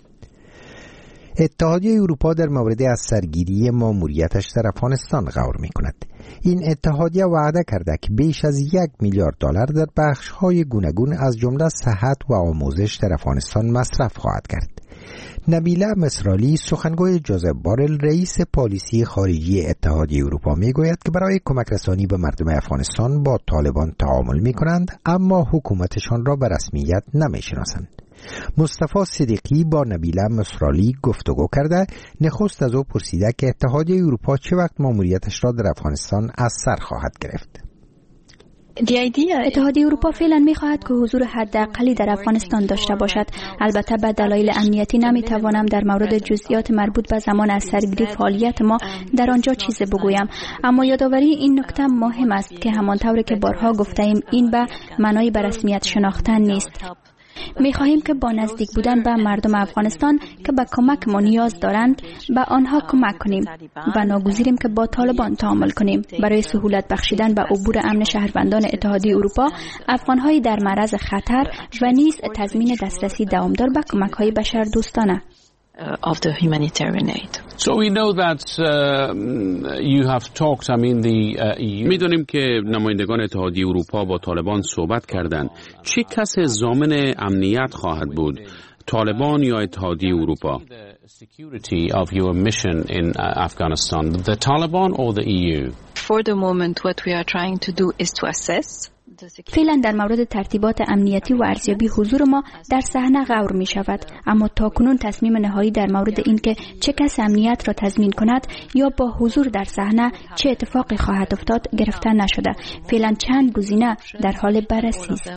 اتحادیه اروپا در مورد از سرگیری ماموریتش در افغانستان غور می کند. این اتحادیه وعده کرده که بیش از یک میلیارد دلار در بخش‌های گوناگون از جمله صحت و آموزش در افغانستان مصرف خواهد کرد. نبیله مصرالی سخنگوی جوزف بارل رئیس پالیسی خارجی اتحادیه اروپا می گوید که برای کمک رسانی به مردم افغانستان با طالبان تعامل می کنند اما حکومتشان را به رسمیت نمی شناسند. مصطفی صدیقی با نبیله مصرالی گفتگو کرده نخست از او پرسیده که اتحادیه اروپا چه وقت ماموریتش را در افغانستان از سر خواهد گرفت. اتحادیه اروپا فعلا می‌خواهد که حضور حداقلی در افغانستان داشته باشد. البته به دلایل امنیتی نمی‌توانم در مورد جزئیات مربوط به زمان از سرگیری فعالیت ما در آنجا چیزی بگویم، اما یادآوری این نکته مهم است که همانطور که بارها گفته‌ایم این به معنای به رسمیت شناختن نیست. می خواهیم که با نزدیک بودن به مردم افغانستان که به کمک ما نیاز دارند به آنها کمک کنیم و ناگزیریم که با طالبان تعامل کنیم برای سهولت بخشیدن به عبور امن شهروندان اتحادیه اروپا، افغانهای در معرض خطر و نیز تضمین دسترسی دوامدار به کمک‌های بشردوستانه. of the humanitarian aid. So we know that uh, you have talked, I mean the uh, E U. می‌دونیم که نمایندگان اتحادیه اروپا با طالبان صحبت کردند. چه کسی ضامن امنیت خواهد بود؟ طالبان یا اتحادیه اروپا؟ Security of your mission in uh, Afghanistan, the Taliban or the E U? For the moment what we are trying to do is to assess. فعلا در مورد ترتیبات امنیتی و ارزیابی حضور ما در صحنه غور می شود، اما تاکنون تصمیم نهایی در مورد اینکه چه کس امنیت را تضمین کند یا با حضور در صحنه چه اتفاقی خواهد افتاد گرفته نشده. فعلا چند گزینه در حال بررسی است.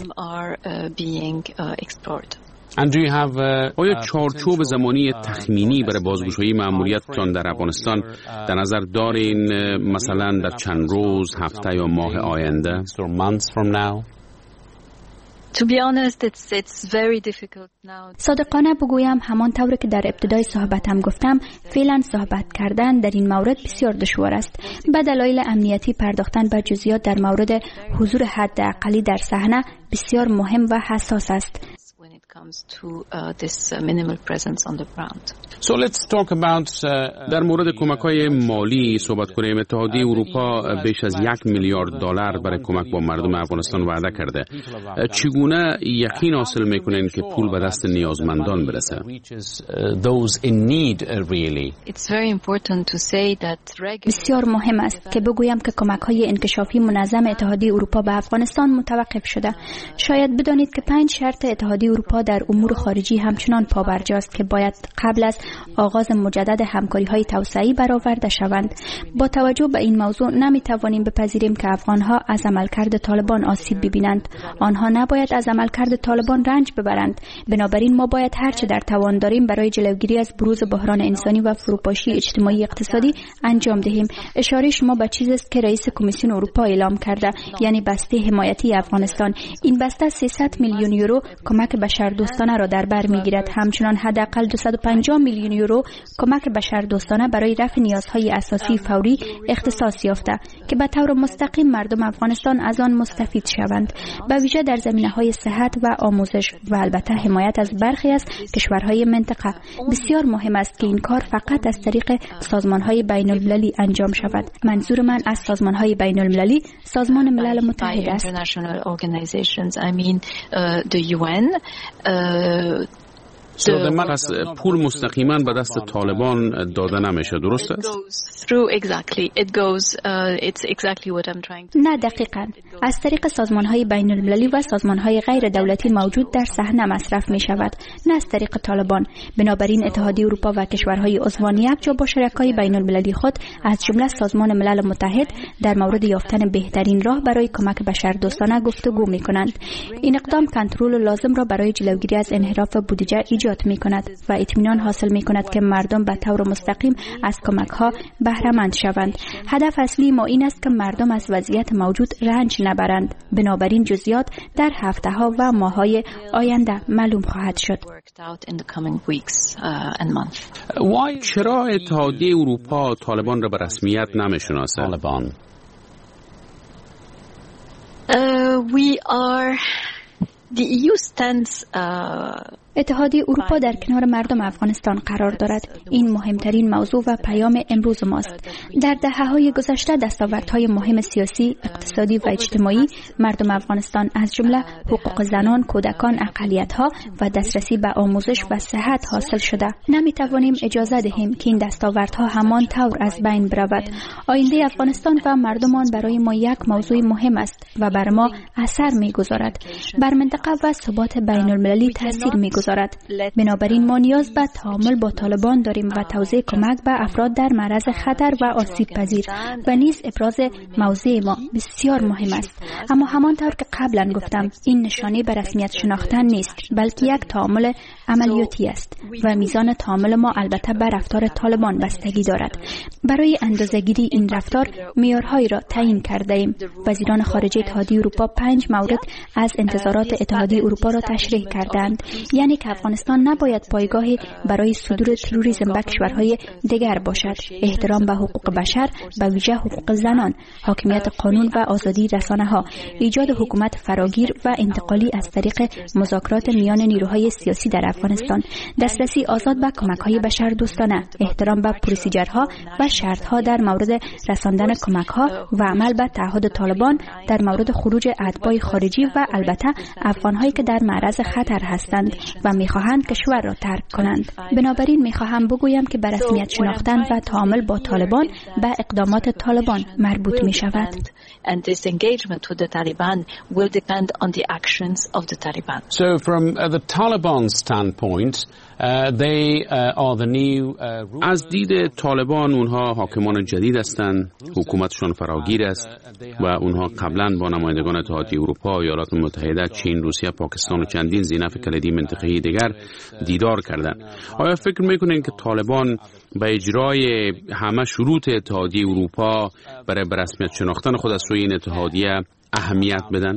And do you have, uh, آیا چارچوب زمانی تخمینی برای بازگشایی مأموریتتان در افغانستان در نظر دارین، مثلا در چند روز، هفته یا ماه آینده؟ صادقانه بگویم همانطور که در ابتدای صحبتم گفتم فعلا صحبت کردن در این مورد بسیار دشوار است. به دلایل امنیتی پرداختن به جزئیات در مورد حضور حداقلی در صحنه بسیار مهم و حساس است. So let's talk about uh, در مورد کمک‌های مالی صحبت کنیم. اتحادیه اروپا بیش از یک میلیارد دلار برای کمک با مردم افغانستان وعده کرده. چگونه یقین حاصل میکنین که پول به دست نیازمندان برسه؟ بسیار مهم است که بگویم که کمک‌های انکشافی منظم اتحادیه اروپا به افغانستان متوقف شده. شاید بدانید که پنج شرط اتحادیه اروپا در امور خارجی همچنان پابرجاست که باید قبل از آغاز مجدد همکاری‌های توسعه‌ای برآورده شوند. با توجه به این موضوع نمی‌توانیم بپذیریم که افغان‌ها از عملکرد طالبان آسیب ببینند. آنها نباید از عملکرد طالبان رنج ببرند. بنابراین ما باید هر چه در توان داریم برای جلوگیری از بروز بحران انسانی و فروپاشی اجتماعی اقتصادی انجام دهیم. اشاره شما به چیزی است که رئیس کمیسیون اروپا اعلام کرده، یعنی بسته حمایتی افغانستان. این بسته سیصد میلیون یورو کمک بشردوستانه را در بر می‌گیرد. همچنان حداقل دویست و پنجاه میلیون یورو کمک بشردوستانه برای رفع نیازهای اساسی فوری اختصاص یافته که به طور مستقیم مردم افغانستان از آن مستفید شوند، به ویژه در زمینه‌های صحت و آموزش و البته حمایت از برخی از کشورهای منطقه. بسیار مهم است که این کار فقط از طریق سازمان‌های بین‌المللی انجام شود. منظور من از سازمان‌های بین‌المللی سازمان ملل متحد است. پس پول مستقیما به دست طالبان داده نمیشه، درست است؟ نه، دقیقاً از طریق سازمان‌های بین‌المللی و سازمان‌های غیر دولتی موجود در صحنه مصرف می‌شود، نه از طریق طالبان. بنابراین اتحادیه اروپا و کشورهای عضوان یکجا با شرکای بین‌المللی خود از جمله سازمان ملل متحد در مورد یافتن بهترین راه برای کمک بشردوستانه گفتگو می‌کنند. این اقدام کنترل لازم را برای جلوگیری از انحراف بودجه ایجاد می‌کند و اطمینان حاصل می‌کند که مردم به طور مستقیم از کمک‌ها بهره مند شوند. هدف اصلی ما این است که مردم از وضعیت موجود رنج نبرند. بنابراین جزئیات در هفته‌ها و ماه‌های آینده معلوم خواهد شد. چرا اتحادیه اروپا طالبان را به رسمیت نمی‌شناسه؟ طالبان we are the E U stands uh... اتحادیه اروپا در کنار مردم افغانستان قرار دارد. این مهمترین موضوع و پیام امروز ماست. در دهه‌های گذشته دستاوردهای مهم سیاسی، اقتصادی و اجتماعی مردم افغانستان از جمله حقوق زنان، کودکان، اقلیت‌ها و دسترسی به آموزش و صحت حاصل شده. نمی‌توانیم اجازه دهیم که این دستاوردها همان طور از بین برود. آینده افغانستان و مردمان برای ما یک موضوع مهم است و بر ما اثر می‌گذارد. بر منطقه و ثبات بین‌المللی تاثیر می‌گذارد. بنابراین ما نیاز به تعامل با طالبان داریم و توزیع کمک به افراد در معرض خطر و آسیب پذیر و نیز ابراز موضع ما بسیار مهم است. اما همانطور که قبلا گفتم این نشانه به رسمیت شناختن نیست، بلکه یک تعامل عملیاتی است و میزان تعامل ما البته به رفتار طالبان بستگی دارد. برای اندازه‌گیری این رفتار معیارهایی را تعیین کرده ایم. وزیران خارجه اتحادیه اروپا پنج مورد از انتظارات اتحادیه اروپا را تشریح کردند، یعنی که افغانستان نباید پایگاهی برای صدور تروریسم به کشورهای دیگر باشد، احترام به حقوق بشر به ویژه حقوق زنان، حاکمیت قانون و آزادی رسانه‌ها، ایجاد حکومت فراگیر و انتقالی از طریق مذاکرات میان نیروهای سیاسی در افغانستان، دسترسی آزاد به کمک‌های بشردوستانه، احترام به پروسیجرها و شرط‌ها در مورد رساندن کمک‌ها و عمل به تعهد طالبان در مورد خروج اتباع خارجی و البته افغان‌هایی که در معرض خطر هستند و می‌خواهند کشور را ترک کنند. بنابراین می‌خواهم بگویم که به رسمیت شناختن و تعامل با طالبان به اقدامات طالبان مربوط می‌شود. And this engagement with the Taliban will depend on the actions of the Taliban. So from uh, the Taliban standpoint, uh, they uh, are the new uh, از دید طالبان اونها حاکمان جدید هستند، حکومتشون فراگیر است و اونها قبلا با نمایندگان اتحادیه اروپا، ایالات متحده، چین، روسیه، پاکستان و چندین ذی‌نفع کلیدی منطقه‌ای دیگر دیدار کردند. آیا فکر می‌کنین که طالبان به اجرای همه شروط اتحادیه اروپا برای به رسمیت شناختن خود از سوی این اتحادیه اهمیت بدن؟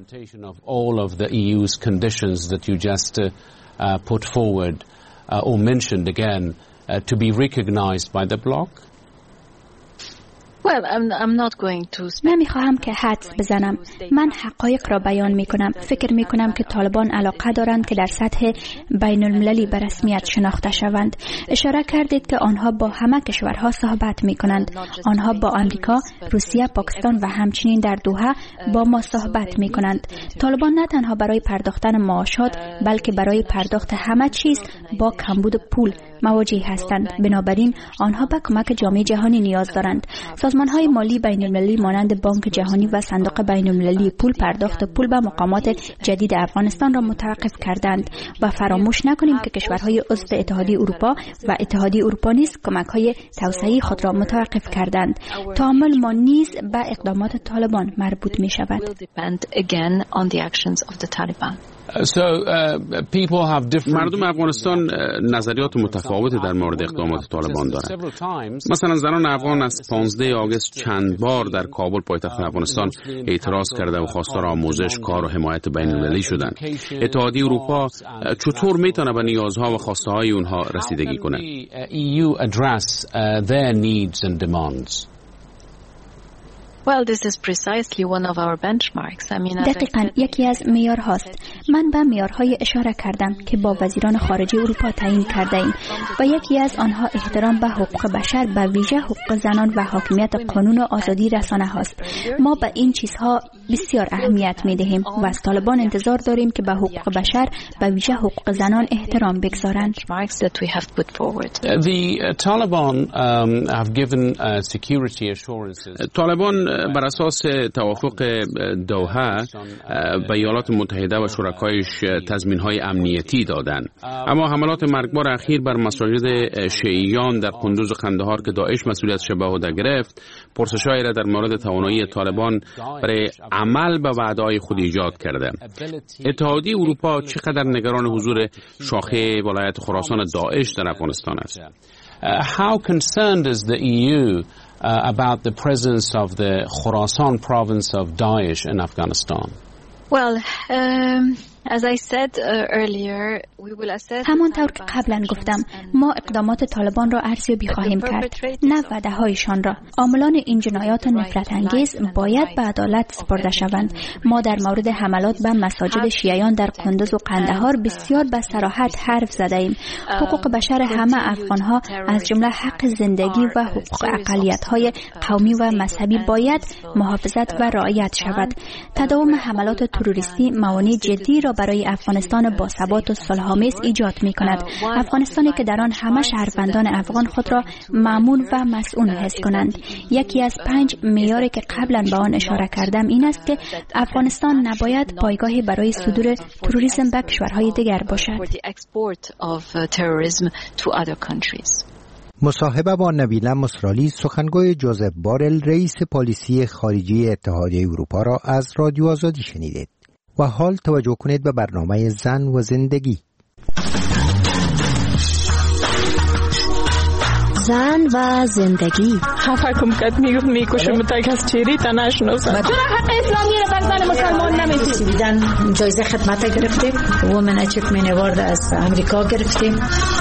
all of the E U's conditions that you just uh, uh, put forward uh, or mentioned again uh, to be recognized by the bloc? Well, I'm, I'm not going to... نمیخواهم که حدس بزنم. من حقایق را بیان میکنم. فکر میکنم که طالبان علاقه دارند که در سطح بین المللی به رسمیت شناخته شوند. اشاره کردید که آنها با همه کشورها صحبت میکنند. آنها با آمریکا، روسیه، پاکستان و همچنین در دوحه با ما صحبت میکنند. طالبان نه تنها برای پرداختن معاشات بلکه برای پرداخت همه چیز با کمبود پول مواجه هستند. بنابراین آنها به کمک جامعه جهانی نیاز دارند. سازمان‌های مالی بین‌المللی مانند بانک جهانی و صندوق بین‌المللی پول پرداخت پول به مقامات جدید افغانستان را متوقف کردند و فراموش نکنیم که کشورهای عضو اتحادیه اروپا و اتحادیه اروپا نیز کمک‌های توسعه‌ای خود را متوقف کردند. تعامل ما نیز به اقدامات طالبان مربوط می‌شود. So, uh, people have different... مردم افغانستان نظریات متفاوتی در مورد اقدامات طالبان دارند. مثلا زنان افغان از پانزده آگوست چند بار در کابل پایتخت افغانستان اعتراض کرده و خواستار آموزش، کار و حمایت بین المللی شدند. اتحادیه اروپا چطور میتونه به نیازها و خواسته های اونها رسیدگی کنه؟ Well, this is precisely one of our benchmarks. I mean, دقیقاً یکی از معیارهاست. من به معیارهای اشاره کردم که با وزیران خارجه اروپا تعیین کرده ایم و یکی از آنها احترام به حقوق بشر، به ویژه حقوق زنان و حاکمیت قانون و آزادی رسانه هاست. ما به این چیزها بسیار اهمیت می دهیم و از طالبان انتظار داریم که به حقوق بشر، به ویژه حقوق زنان احترام بگذارند. The Taliban um, have given uh, security assurances. طالبان بر اساس توافق دوحه به ایالات متحده و شرکایش تضمین‌های امنیتی دادند. اما حملات مرگبار اخیر بر مساجد شیعیان در قندوز و قندهار که داعش مسئولیتش به عهده گرفت، پرسش‌هایی را در مورد توانایی طالبان برای عمل به وعده‌های خود ایجاد کرده. اتحادیه اروپا چقدر نگران حضور شاخه ولایت خراسان داعش در افغانستان است؟ How concerned is the E U Uh, about the presence of the Khorasan province of Daesh in Afghanistan? Well, um, as I said uh, earlier, we will assess. همانطور که قبلا گفتم، ما اقدامات طالبان را ارزیابی خواهیم کرد، نه وعده هایشان را. عاملان این جنایات نفرت انگیز باید به عدالت سپرده شوند. ما در مورد حملات به مساجد شیعیان در قندوز و قندهار بسیار به صراحت حرف زده ایم. حقوق بشر همه افغانها از جمله حق زندگی و حقوق اقلیت‌های قومی و مذهبی باید محافظت و رعایت شود. تداوم حملات تروریستی موانع جدی را برای افغانستان با ثبات و صلح‌آمیز ایجاد می‌کند. افغانستانی که در آن همه شهروندان افغان خود را مأمون و مسئول حس کنند. یکی از پنج معیاری که قبلا به آن اشاره کردم این است که افغانستان نباید پایگاهی برای صدور تروریسم به کشورهای دیگر باشد. مصاحبه با نبیله مصرالی، سخنگوی جوزف بارل، رئیس پالیسی خارجی اتحادیه اروپا را از رادیو آزادی شنیدید. و حال توجه کنید به برنامه زن و زندگی. زن و زندگی. خفه کم کت میگفت میکشم تا کس چیری تا نشناسم. چرا حق اسلامی رو بر زن مسلمان نمیدی؟ دیدن جایزه خدمت گرفتیم. وومن اچیومنت اوارد از امریکا گرفتیم.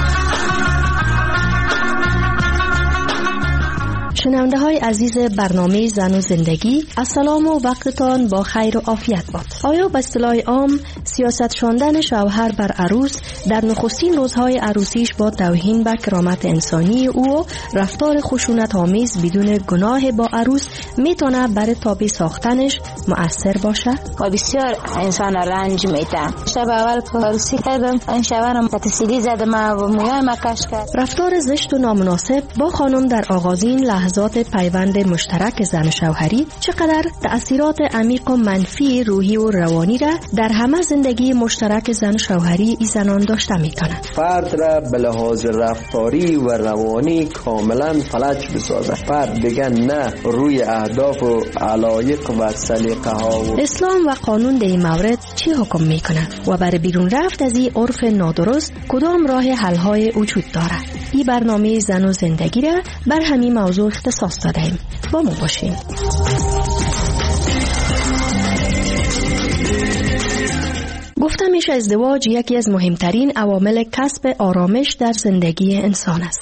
شنونده های عزیز برنامه زن و زندگی، السلام و وقتتان با خیر و عافیت باد. آیا به اصطلاح عام سیاست شاندن شوهر بر عروس در نخستین روزهای عروسیش با توهین به کرامت انسانی او و رفتار خشونت آمیز بدون گناه با عروس میتونه برای تابع ساختنش مؤثر باشه؟ و بسیار انسان رنج میده. شب اول که عروسی کردم این شوهرم تسیلی زد ما و موهای ما کش کرد. رفتار زشت و نامناسب با خانم در آغازین لحظات پیوند مشترک زن و شوهری چقدر تأثیرات عمیق و منفی روحی و روانی را در همه زندگی مشترک زن و شوهری ای زنان داشته میتونه. فرد را به لحاظ رفتاری و روانی کاملا فلج بسازه. فرد دیگه نه روی اهداف و علایق و سلیقه ها و اسلام و قانون در این مورد چی حکم میکنه و برای بیرون رفت از این عرف نادرست کدام راه حل های وجود داره؟ این برنامه زن و زندگی را بر همین موضوع اختصاص دادیم. با ما باشین. گفتم میشه ازدواج یکی از مهمترین عوامل کسب آرامش در زندگی انسان است.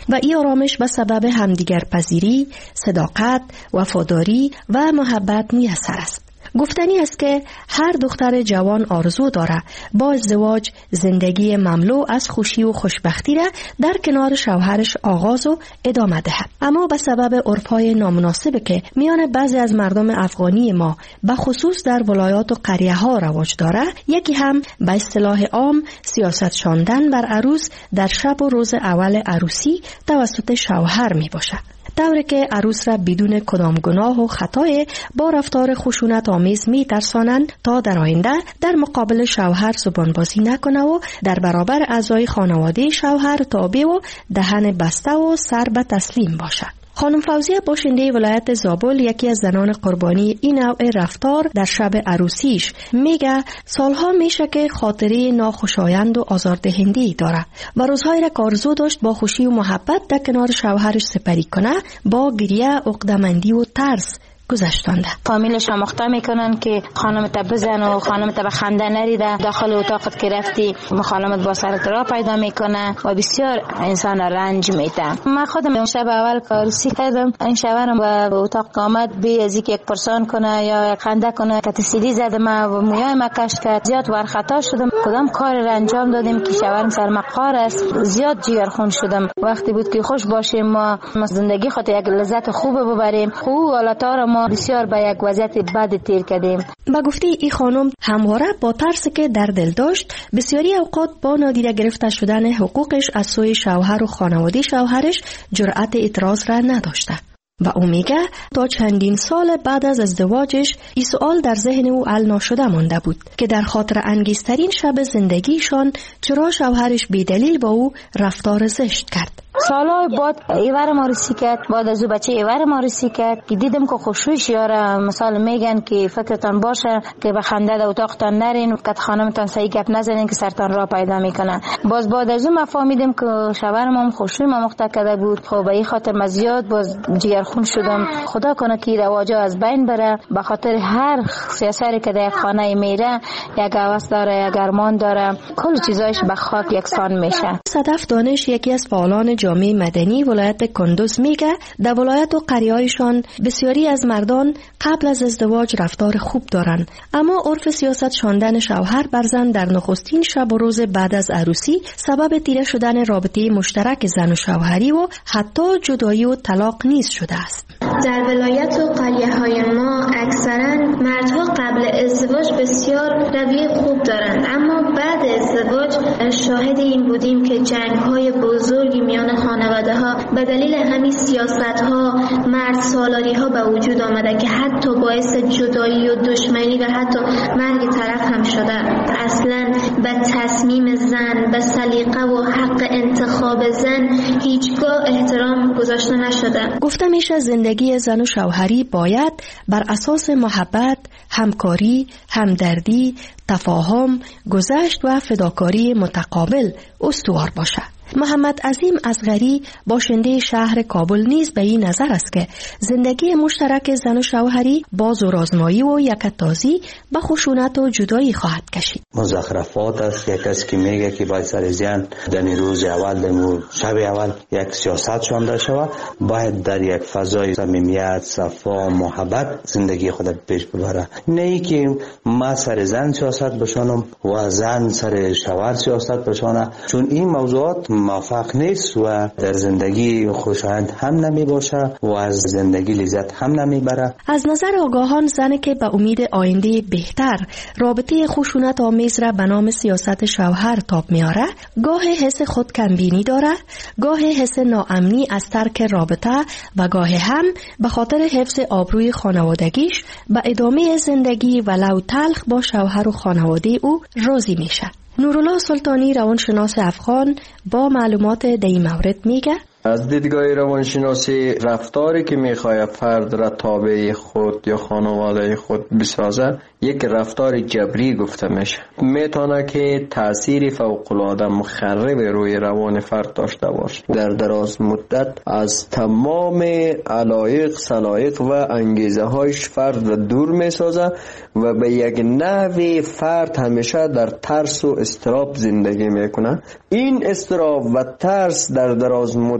و این آرامش به سبب همدیگر پذیری، صداقت، وفاداری و محبت میسر است. گفتنی است که هر دختر جوان آرزو داره با ازدواج زندگی مملو از خوشی و خوشبختی را در کنار شوهرش آغاز و ادامه دهد. اما به سبب عرفهای نامناسب که میان بعضی از مردم افغانی ما به خصوص در ولایات و قریه ها رواج داره، یکی هم به اصطلاح عام سیاست شاندن بر عروس در شب و روز اول عروسی توسط شوهر می باشه، طوری که عروس را بدون کدام گناه و خطای با رفتار خشونت آمیز می ترسانند تا در آینده در مقابل شوهر زبان بازی نکنه و در برابر اعضای خانواده شوهر تابع و دهن بسته و سر به تسلیم باشه. خانم فوزیه باشنده ولایت زابل یکی از زنان قربانی این نوع رفتار در شب عروسیش میگه سالها میشه که خاطره ناخوشایند و آزاردهنده داره و روزهایی را که آرزو داشت با خوشی و محبت در کنار شوهرش سپری کنه با گریه، عقده‌مندی و ترس گذشتانده. فامیلش آموخته میکنن که خانم تا بزن و خانم تا به خنده نریده، داخل اتاقت که رفتی خانمت با سرت را پیدا میکنه و بسیار انسان رنج میده. من خودم شب اول که عروسی کردم، این شوهرم به اتاق آمد بی از یک پرسان کنه یا خنده کنه که تسیدی زدم و مویای ما کشت کرد. زیاد ورخطا شدم، کدام کار را انجام دادیم که شوهرم سرمقهار است. زیاد جیگرخون شدم. وقتی بود که خوش باشیم ما زندگی خود یک لذت خوب ببریم، خوب حالتا ما بسیار به یک وضعیت بد تیر کردیم. با گفته ای خانم همواره با ترسی که در دل داشت بسیاری اوقات با نادیده گرفته شدن حقوقش از سوی شوهر و خانواده شوهرش جرأت اعتراض را نداشته و او میگه تا چندین سال بعد از ازدواجش این سوال در ذهن او حل ناشده مانده بود که در خاطر انگیزترین شب زندگیشان چرا شوهرش بی‌دلیل با او رفتار زشت کرد. سالهای بعد ایوار ما رسی کرد، بعد از او بچه ایوار ما رسی کرد که دیدم که خوشویش یاره. مثال میگن که فکرتان باشه که به خنده در اتاقتان نرین، که خانمتان صحیح گپ نزنین که سرتان را پیدا میکنه. باز بعد از اون فهمیدم که شوهرم هم خوشوی ما مخته کرده بود. خب به این خاطر من زیاد باز جیگرخون شدم. خدا کنه که رواجا از بین بره. به خاطر هر سیاستی که در خانه میره یک هوس داره، یک ارمان داره، کل چیزایش به خاک یکسان میشه. صدف دانش یکی از فعالان جامعه مدنی ولایت کندوز میگه در ولایت و قریه‌هایشان بسیاری از مردان قبل از ازدواج رفتار خوب دارن، اما عرف سیاست شاندن شوهر بر زن در نخستین شب و روز بعد از عروسی سبب تیره شدن رابطه مشترک زن و شوهری و حتی جدایی و طلاق نیز شده است. در ولایت و قریه‌های ما اکثرا مردها قبل ازدواج بسیار رویه خوب دارند، اما بعد ازدواج شاهد این بودیم که جنگ‌های بزرگی میان خانواده ها به دلیل همین سیاست ها، مرد سالاری ها به وجود آمده که حتی باعث جدایی و دشمنی و حتی مرگ طرف هم شده. اصلا به تصمیم زن، به سلیقه و حق انتخاب زن هیچگاه احترام گذاشته نشده. گفته میشه زندگی زن و شوهری باید بر اساس محبت، همکاری، همدردی، تفاهم، گذشت و فداکاری متقابل استوار باشه. محمد عظیم اصغری باشنده شهر کابل نیز به این نظر است که زندگی مشترک زن و شوهری با زورآزمایی و یکتازی به خشونت و جدایی خواهد کشید. مزخرفات است. یک کسی که میگه که باید سر زن در روز اول در شب اول یک سیاست شامل شود، باید در یک فضای صمیمیت، صفا، محبت زندگی خود پیش ببره. نه ای که ما سر زن سیاست بشانم و زن سر شوهر سیاست بشانه، چون این موضوعات موافق نیست و در زندگی خوشایند هم نمی باشه و از زندگی لذت هم نمی بره. از نظر آگاهان زن که به امید آینده بهتر رابطه خشونت آمیز را به نام سیاست شوهر تاب میاره، گاه حس خود کمبینی داره، گاه حس ناامنی از ترک رابطه و گاه هم به خاطر حفظ آبروی خانوادگیش به ادامه زندگی ولو تلخ با شوهر و خانواده او راضی میشه. نورالله سلطانی روانشناس افغان با معلومات در این مورد میگه از دیدگاه روانشناسی رفتاری که میخواه فرد را تابع خود یا خانواده خود بسازه یک رفتار جبری گفته میشه. میتونه که تأثیر فوق‌العاده مخرب روی روان فرد داشته باشه. در دراز مدت از تمام علایق، صلاحیت و انگیزه هایش فرد را دور میسازه و به یک نحوی فرد همیشه در ترس و اضطراب زندگی میکنه. این اضطراب و ترس در دراز مدت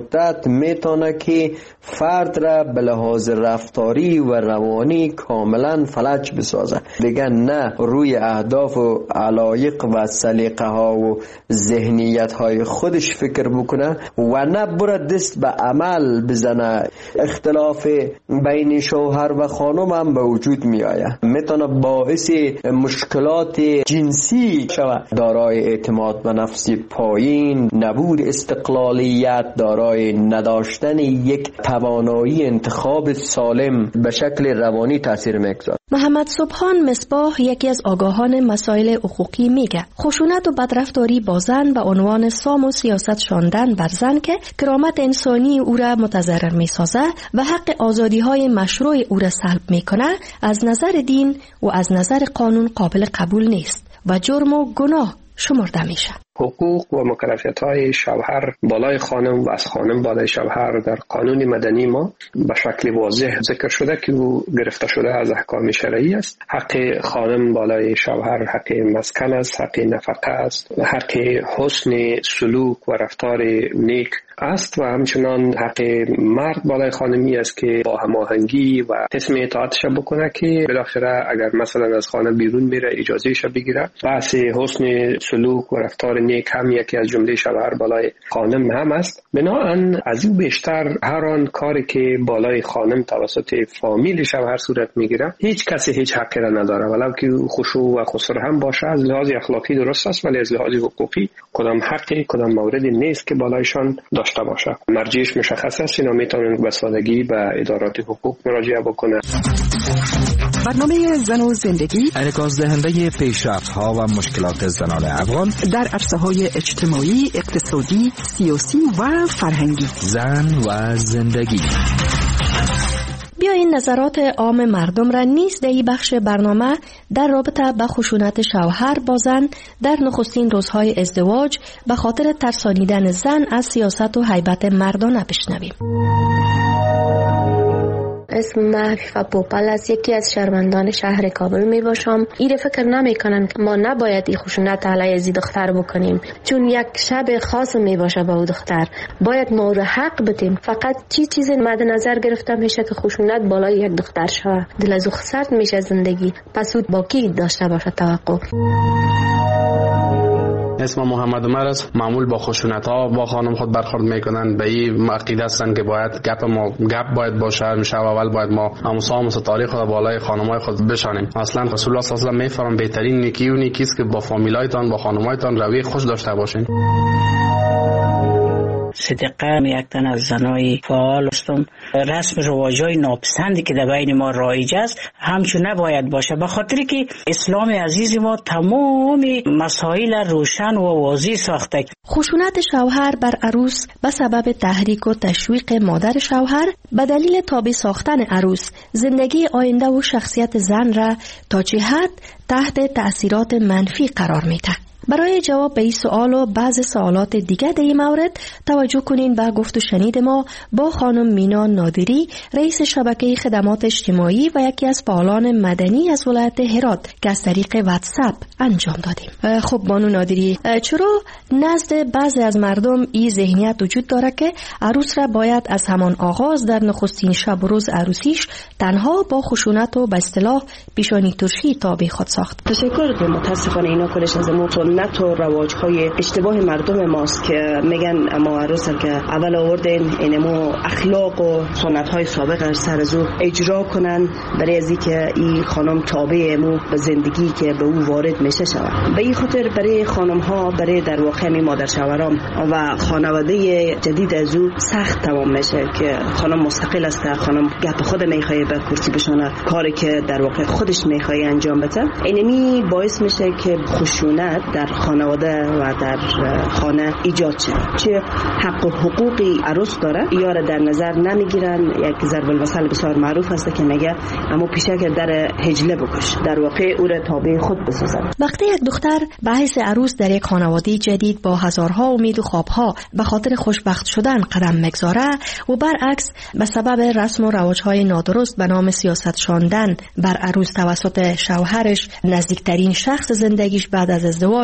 مدت میتونه که فرد را به لحاظ رفتاری و روانی کاملا فلج بسازه. دیگه نه روی اهداف و علایق و سلیقه ها و ذهنیت های خودش فکر بکنه و نه بره دست به عمل بزنه. اختلاف بین شوهر و خانم هم به وجود می آید، میتونه باعث مشکلات جنسی شود. دارای اعتماد به نفس پایین، نبود استقلالیت، دارای نداشتن یک توانایی انتخاب سالم به شکل روانی تاثیر میگذارد. محمد سبحان مصباح یکی از آگاهان مسائل حقوقی میگه خشونت و بدرفتاری با زن به عنوان سام و سیاست شاندن بر زن که کرامت انسانی او را متضرر میسازه و حق آزادی های مشروع او را سلب میکنه، از نظر دین و از نظر قانون قابل قبول نیست و جرم و گناه شمرده میشه. حقوق و مکلفیت های شوهر بالای خانم و از خانم بالای شوهر در قانون مدنی ما به شکل واضح ذکر شده که او گرفته شده از احکام شرعی است. حق خانم بالای شوهر حق مسکن است، حق نفقه است، حق حسن سلوک و رفتار نیک است و همچنان حق مرد بالای خانمی است که با هماهنگی و حسن اطاعتش بکنه که بالاخره اگر مثلا از خانه بیرون میره اجازهش بگیره. بحث حسن سلوک و رفتار نیک هم یکی از جمله شوهر بالای خانم هم است. بنابراین از این بیشتر هر آن کاری که بالای خانم توسط فامیل شوهر صورت میگیره هیچ کسی هیچ حقی را نداره، ولو که خشوع و خسر هم باشه. از لحاظ اخلاقی درست است، ولی از لحاظ حقوقی کدام حقی کدام موردی نیست که بالایشان داشته باشه. مرجعش مشخص است، اینا میتونن به سادگی به ادارات حقوق مراجعه بکنه. برنامه زن و زندگی انعکاس دهنده پیشرفت ها و مشکلات زنان افغان در عرصه های اجتماعی، اقتصادی، سیاسی و فرهنگی. زن و زندگی. بیایید نظرات عام مردم را نیز در این بخش برنامه در رابطه با خشونت شوهر با زن در نخستین روزهای ازدواج به خاطر ترسانیدن زن از سیاست و هیبت مردانه بشنویم. اسم من حفیفه پوپل از یکی از شهروندان شهر کابل می باشم. ایره فکر نمی کنم که ما نباید این خشونت علیه از دختر بکنیم، چون یک شب خاص می باشه با او دختر. باید ما رو حق بدیم. فقط چی چیز مد نظر گرفته میشه که خشونت بالای یک دختر شوه. دل از او سرد میشه زندگی، پس او با کی داشته باشه توقع. اسم محمد عمر است. معمول با خشونت ها با خانم خود برخورد میکنن. به این عقیده هستن که باید گپ ما گپ باید باشه. میشه اول باید ما امسام و ستاره خود بالای خانمای خود بشانیم. اصلا رسول الله صلی الله علیه و آله میفرمان بهترین نیکی اون نیکی است که با فامیلایتان با خانمایتان روی خوش داشته باشین. صدقه یک تن از زنای فعال هستم. رسم رواجای ناپسندی که در بین ما رایج است همچون نباید باشه، به خاطر که اسلام عزیز ما تمام مسائل روشن و واضح ساخته. خشونت شوهر بر عروس به سبب تحریک و تشویق مادر شوهر به دلیل تابع ساختن عروس زندگی آینده و شخصیت زن را تا چه حد تحت تأثیرات منفی قرار میده. برای جواب به این سوال و بعض سوالات دیگه در این مورد توجه کنین به گفت و شنید ما با خانم مینا نادری، رئیس شبکه خدمات اجتماعی و یکی از فعالان مدنی از ولایت هرات که از طریق واتساپ انجام دادیم. خب بانو نادری، چرا نزد بعضی از مردم این ذهنیت وجود داره که عروس را باید از همان آغاز در نخستین شب و روز عروسیش تنها با خشونت و به اصطلاح پیشانی ترشی تابع خود ساخت؟ تشکر. متاسفانه اینا کلش از ما سنت و رواج‌های اشتباه مردم ماست که میگن اما عروس که اول آوردن اینمو اخلاق و سنت‌های سابق از سر از او اجرا کنن برای از اینکه این خانم تابع مو به زندگی که به او وارد میشه شود. به این خاطر برای خانم‌ها برای در واقع می مادر شوهرام و خانواده جدید از او سخت تمام میشه که خانم مستقل است، خانم گپ خود میخواد به کرسی بشونه، کاری که در واقع خودش میخواد انجام بده. اینمی باعث میشه که خشونت در خانواده و در خانه ایجاد شد. چه حق و حقوقی عروس داره یا را در نظر نمیگیرن. یک ضرب المثل بسیار معروف است که میگه اما پیشک در هجله بکش، در واقع او را تابع خود بسازد. وقتی یک دختر به حیث عروس در یک خانواده جدید با هزارها امید و خوابها به خاطر خوشبخت شدن قدم میگذاره و برعکس به سبب رسم و رواج‌های نادرست به نام سیاست شاندن بر عروس توسط شوهرش، نزدیکترین شخص زندگیش بعد از ازدواج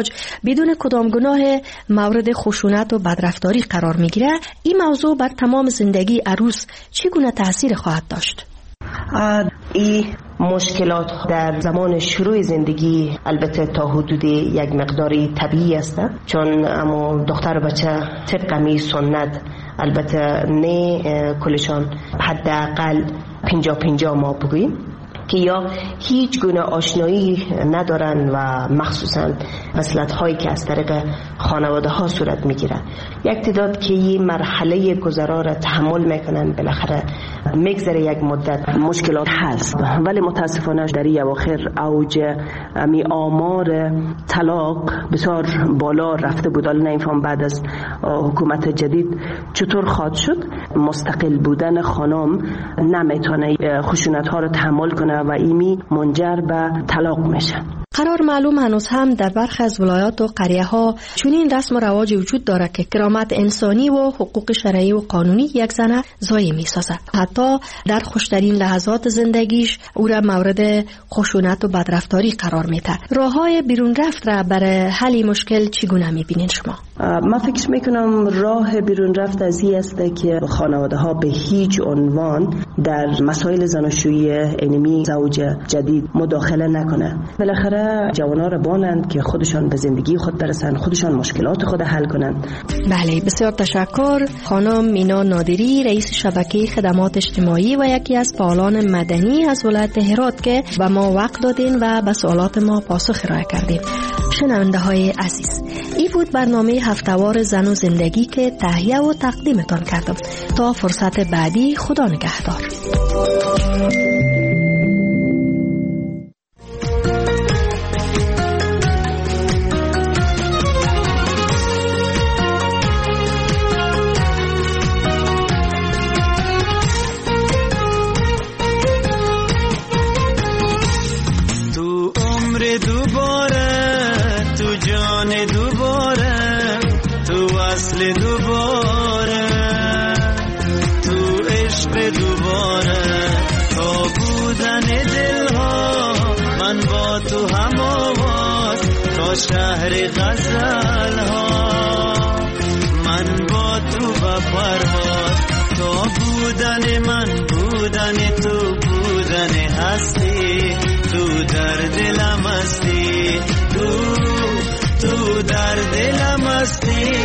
ازدواج بدون کدام گناه مورد خشونت و بدرفتاری قرار میگیره، این موضوع بر تمام زندگی عروس چگونه تاثیر خواهد داشت؟ این مشکلات در زمان شروع زندگی البته تا حدود یک مقداری طبیعی است، چون اما دختر و بچه طبق می سنت البته نه کلشان حداقل پنجاه پنجاه ماه بگوییم که یا هیچ گونه آشنایی ندارن و مخصوصا وصلت هایی که از طریق خانواده ها صورت میگیرن. یک تعداد که این مرحله گذرا را تحمل میکنن، بالاخره میگذره یک مدت مشکلات هست، ولی متاسفانه در این اواخر اوج می آمار طلاق بسیار بالا رفته بود. حالا نمیفهم بعد از حکومت جدید چطور خواهد شد. مستقل بودن خانم نمیتونه خشونت ها رو تحمل کنه و ایمی منجر به طلاق میشه. قرار معلوم هنوز هم در برخی از ولایات و قریه ها چنین رسم و رواج وجود داره که کرامت انسانی و حقوق شرعی و قانونی یک زن ضایع می‌سازد. حتی در خوشترین لحظات زندگیش او را مورد خشونت و بدرفتاری قرار میده. راه‌های بیرون رفت را برای حل مشکل چگونه می‌بینید شما؟ من فکر میکنم راه بیرون رفت از این است که خانواده ها به هیچ عنوان در مسائل زناشویی انمی زوج جدید مداخله نکنه. بالاخره جوانا را بانند که خودشان به زندگی خود برسن، خودشان مشکلات خود حل کنند. بله، بسیار تشکر. خانم مینا نادری، رئیس شبکه خدمات اجتماعی و یکی از فعالان مدنی از ولایت هرات که به ما وقت دادین و به سوالات ما پاسخ ارائه کردین. شنونده های عزیز، این بود برنامه هفته‌وار زن و زندگی که تهیه و تقدیمتان کردم. تا فرصت بعدی، خدا نگهدار. دوباره تو عشق دوباره تا بودن دلها من با تو هم آواز تا شهر غزل ها من با تو و پرواز تا بودن من بودن تو بودن هستی تو در دلم هستی تو تو در دلم هستی.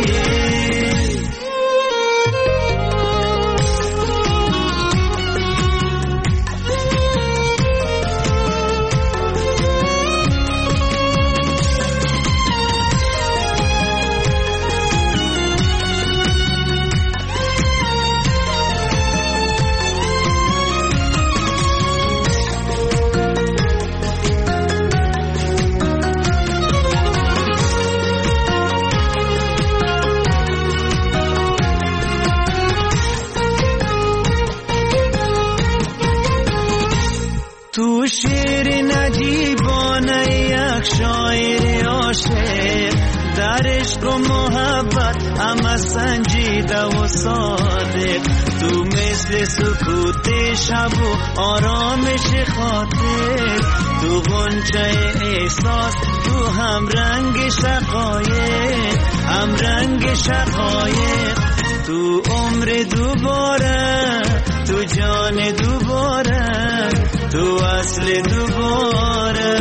تو شعر نجیبانه یک شاعر عاشق در عشق و محبت همه سنجیده و صادق تو مثل سکوت شب و آرامش خاطر تو غنچه احساس تو هم رنگ شقایق هم رنگ شقایق تو عمر دوباره تو جان دوباره تو اصل دوباره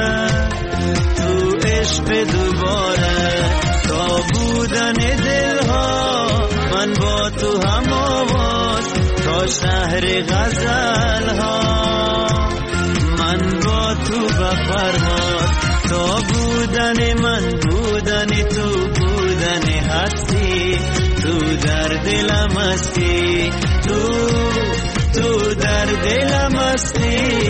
تو عشق دوباره تا بودن دلها من با تو هم آواز تا شهر غزل ها من با تو و پرواز تا بودن من بودن تو بودن هستی تو در دلم هستی تو تو در دلم هستی.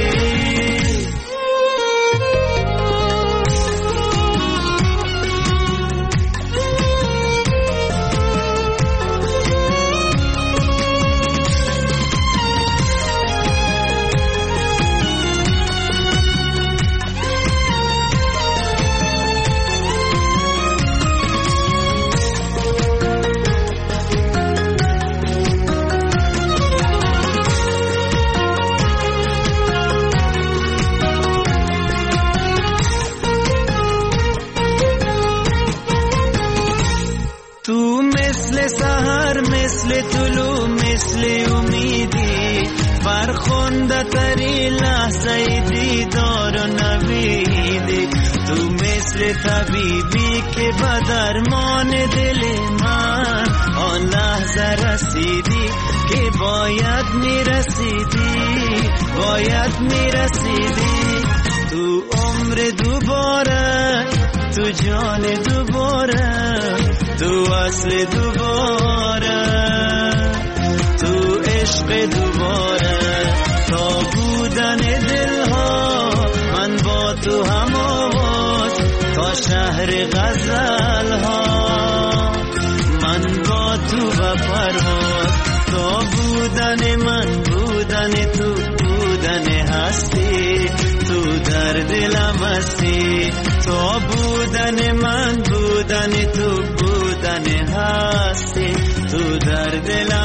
زیباتری لحظه دیدار و نویدی، تو مثل طبیبی که با درمان دل من آن لحظه رسیدی که باید میرسیدی، باید میرسیدی. تو عمر دوباره، تو جان دوباره، تو اصل دوباره، تو عشق دوباره. تا بودن دلها من با تو هم آواز، تا شهر غزل ها من با تو و پرواز. تا بودن من بودن تو بودن هستی، تو در دلم هستی. تا بودن من بودن تو بودن هستی، تو در دلم